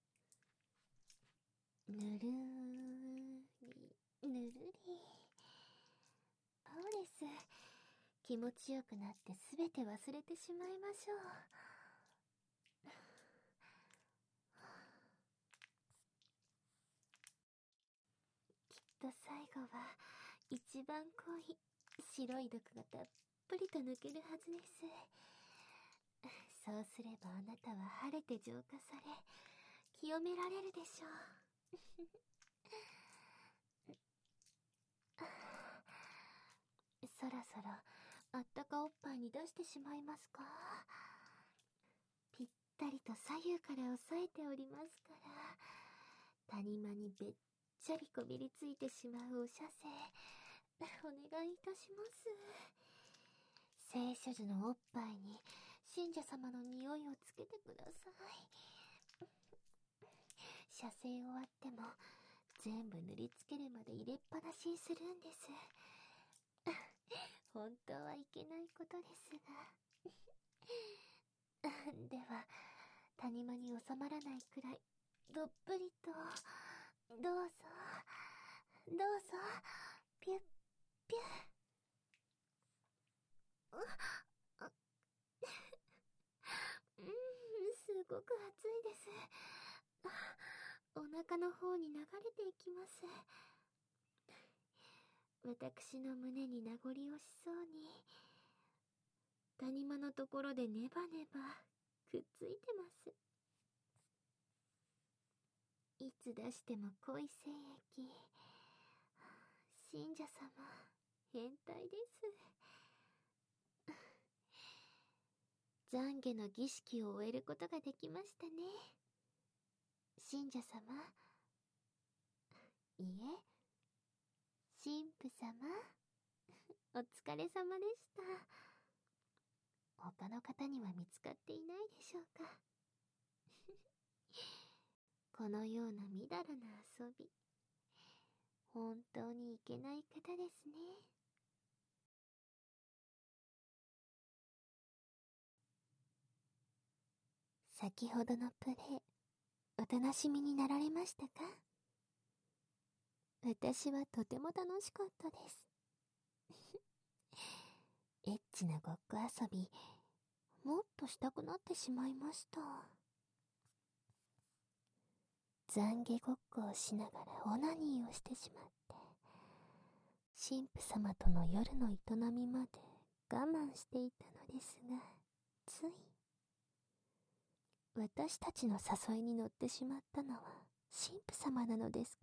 Speaker 2: ぬるーりぬるり。そうです。気持ちよくなってすべて忘れてしまいましょう。 後は一番濃い白い毒がたっぷりと抜けるはずです。そうすればあなたは晴れて浄化され、清められるでしょう。そろそろあったかおっぱいに出してしまいますか？ぴったりと左右から押さえておりますから、谷間にべっちゃりこびりついてしまうお射精、お願いいたします。聖書樹のおっぱいに信者様の匂いをつけてください。射精終わっても全部塗りつけるまで入れっぱなしにするんです。本当はいけないことですが。では、谷間に収まらないくらいどっぷりと、どうぞ、どうぞ、ピュッピュッ。うん、すごく暑いです。お腹の方に流れていきます。私の胸に名残惜しそうに、谷間のところでネバネバくっついてます。いつ出しても濃い精液。信者様、変態です。懺悔の儀式を終えることができましたね。信者様。いえ、神父様。お疲れ様でした。他の方には見つかっていないでしょうか。このようなみだらな遊び、本当にいけない方ですね。先ほどのプレイ、お楽しみになられましたか？私はとても楽しかったです。エッチなごっこ遊び、もっとしたくなってしまいました。懺悔ごっこをしながらオナニーをしてしまって、神父様との夜の営みまで我慢していたのですが、つい私たちの誘いに乗ってしまったのは神父様なのですから、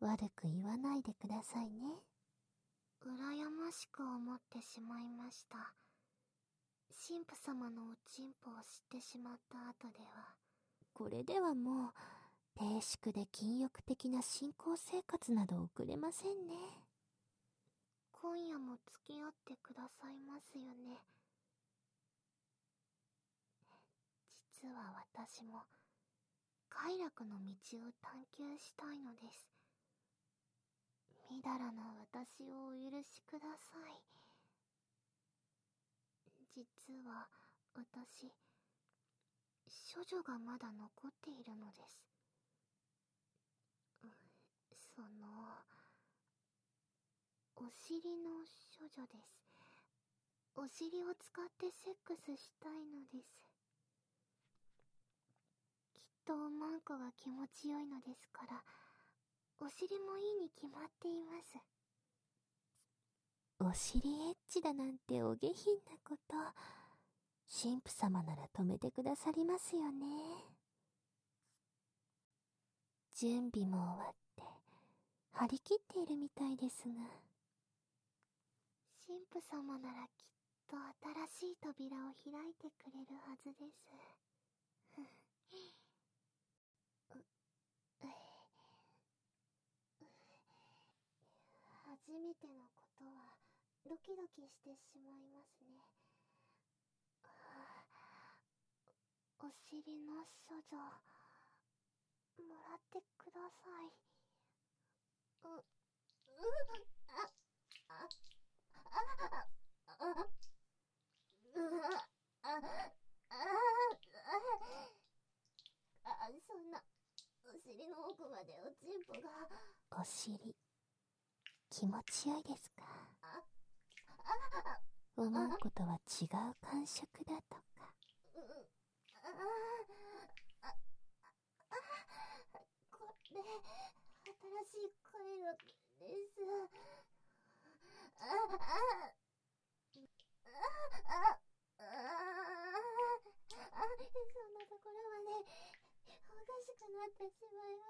Speaker 2: 悪く言わないでくださいね。羨ましく思ってしまいました。神父様のおちんぽを知ってしまった後では、これではもう低粛で禁欲的な信仰生活など送れませんね。今夜も付き合ってくださいますよね。実は私も快楽の道を探求したいのです。みだらな私をお許しください。実は私、処女がまだ残っているのです。その、お尻の処女です。お尻を使ってセックスしたいのです。きっとおまんこが気持ちよいのですから、お尻もいいに決まっています。お尻エッチだなんてお下品なこと、神父様なら止めてくださりますよね。準備も終わって、張り切っているみたいですが。神父様ならきっと新しい扉を開いてくれるはずです。初めてのことはドキドキしてしまいますね。お尻の処女、もらってください。う、う、あ、あ、あ、あ、あ、あ、そんな、お尻の奥までおちんぽが。お尻、気持ちよいですか？思うことは違う感触だとか。これ、新し帰るです。あああああ、そんなところまでおかしくなってしまいます。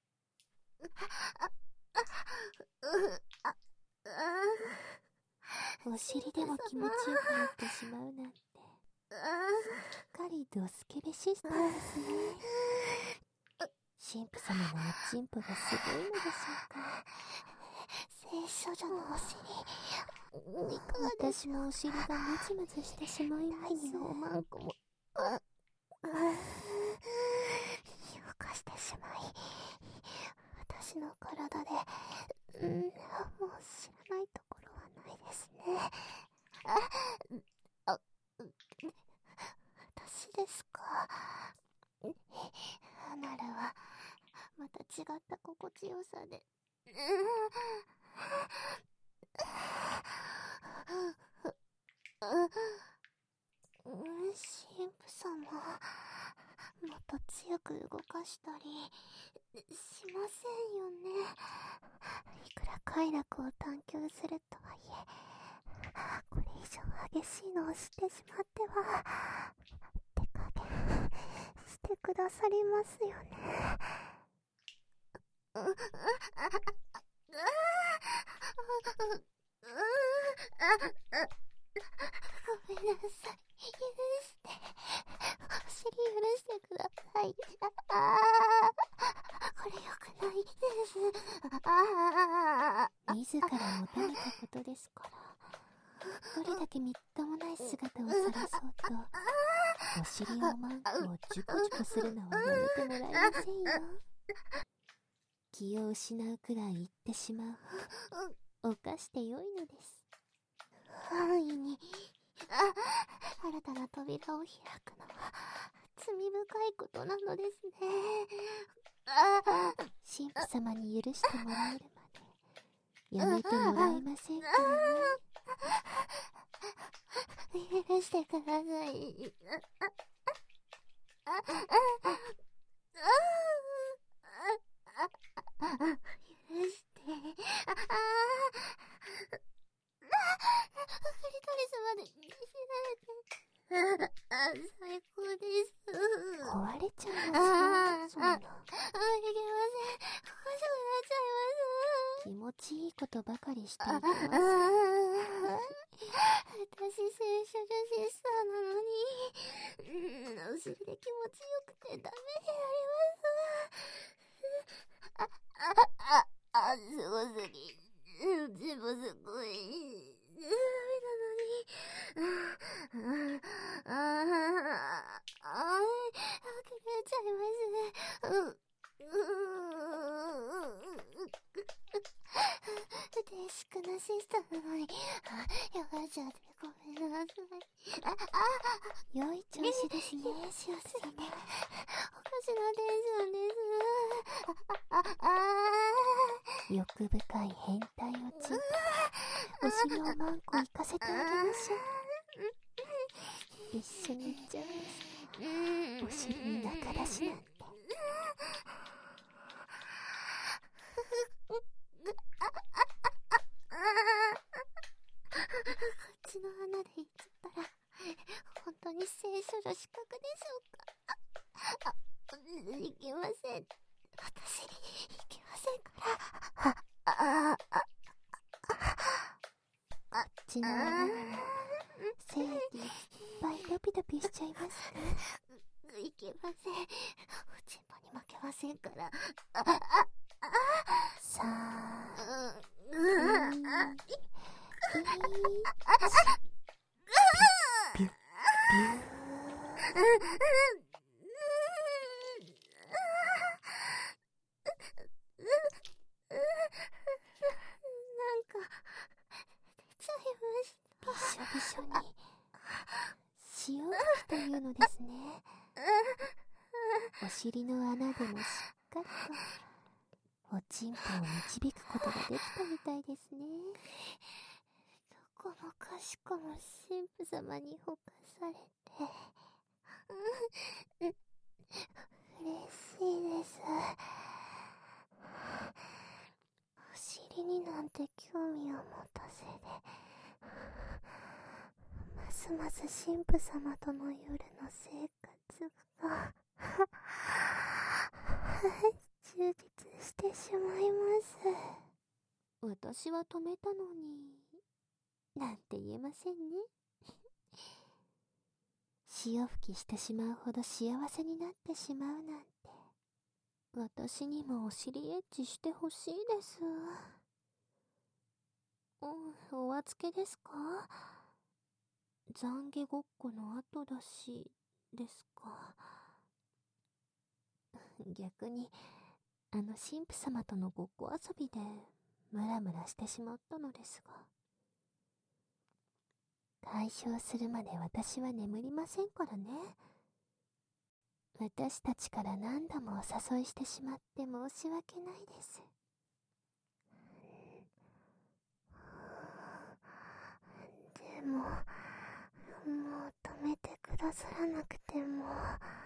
Speaker 2: お尻でも気持ちよくなってしまうなんて、すっかりドスケベシスターですね。神父様のおちんぽがすごいのでしょうか。聖書女のお尻、いかがでしょう。私もお尻がムズムズしてしまいます。おまんこもああよかしてしまい、私の体で、うん、もう知らないところはないですね。あ、あ、私ですか。アナルはまた違った心地よさで、神父様、もっと強く動かしたりしませんよね。いくら快楽を探求するとはいえ、これ以上激しいのをしてしまっては手加減してくださりますよね。ごめんなさい。許して。お尻許してください。ああ、これ良くないです。ああ、自ら求めたことですから、どれだけみっともない姿を晒そうと、お尻のマンコをジュコジュコするのはやめてもらえませんよ。気を失うくらい言ってしまうほど犯してよいのです。安易に新たな扉を開くのは罪深いことなのですね。神父様に許してもらえるまでやめてもらえませんからね。許してください。許して。ああクリトリスまで見せられて、あ、最高です。壊れちゃいますよ、そんな。あ、いけません。おかしくなっちゃいます。気持ちいいことばかりしていてます。私、聖書女シスターなのに、うん、お尻で気持ちよくてダメになります。あ、あ、あ、あ、すごすぎ。全部すごい。ダメなのに。ああ、ああ、ああ、くれちゃいます。うん。嬉しくなシスターなのに、あ、よかっちゃってごめんなさい。あ、あ、良い調子ですね、シオス様。おかしなテンションです。あ、あ、あ、欲深い変態おちんぽ、お尻をマンコ行かせてあげましょう。一緒に行っちゃいます。お尻に中出しなんて。こっちの穴で行っちゃったら本当に聖書女資格でしょうか。あ、あ、いけません。私いけませんから。あ、あ、あ、あっちの穴に精液いっぱいドピドピしちゃいますね。いけません。おちんぽに負けませんから。あ、あ、あ、さあ、うん、うん、ピービュッビュッなんか出ちゃいました。びしょびしょに潮吹きというのですね。お尻の穴でもしっかりとおちんぽを導くことができたみたいですね。どこもかしこも神父様にほかされて、うん、嬉しいです。
Speaker 1: ますます神父様との夜の生活が充実してしまいます。
Speaker 2: 私は止めたのに、なんて言えませんね。潮吹きしてしまうほど幸せになってしまうなんて、私にもお尻エッチしてほしいです。うん、お預けですか？懺悔ごっこの後だし、ですか。逆に、あの神父様とのごっこ遊びで、ムラムラしてしまったのですが。解消するまで私は眠りませんからね。私たちから何度もお誘いしてしまって申し訳ないです。
Speaker 1: でも、もう止めてくださらなくても。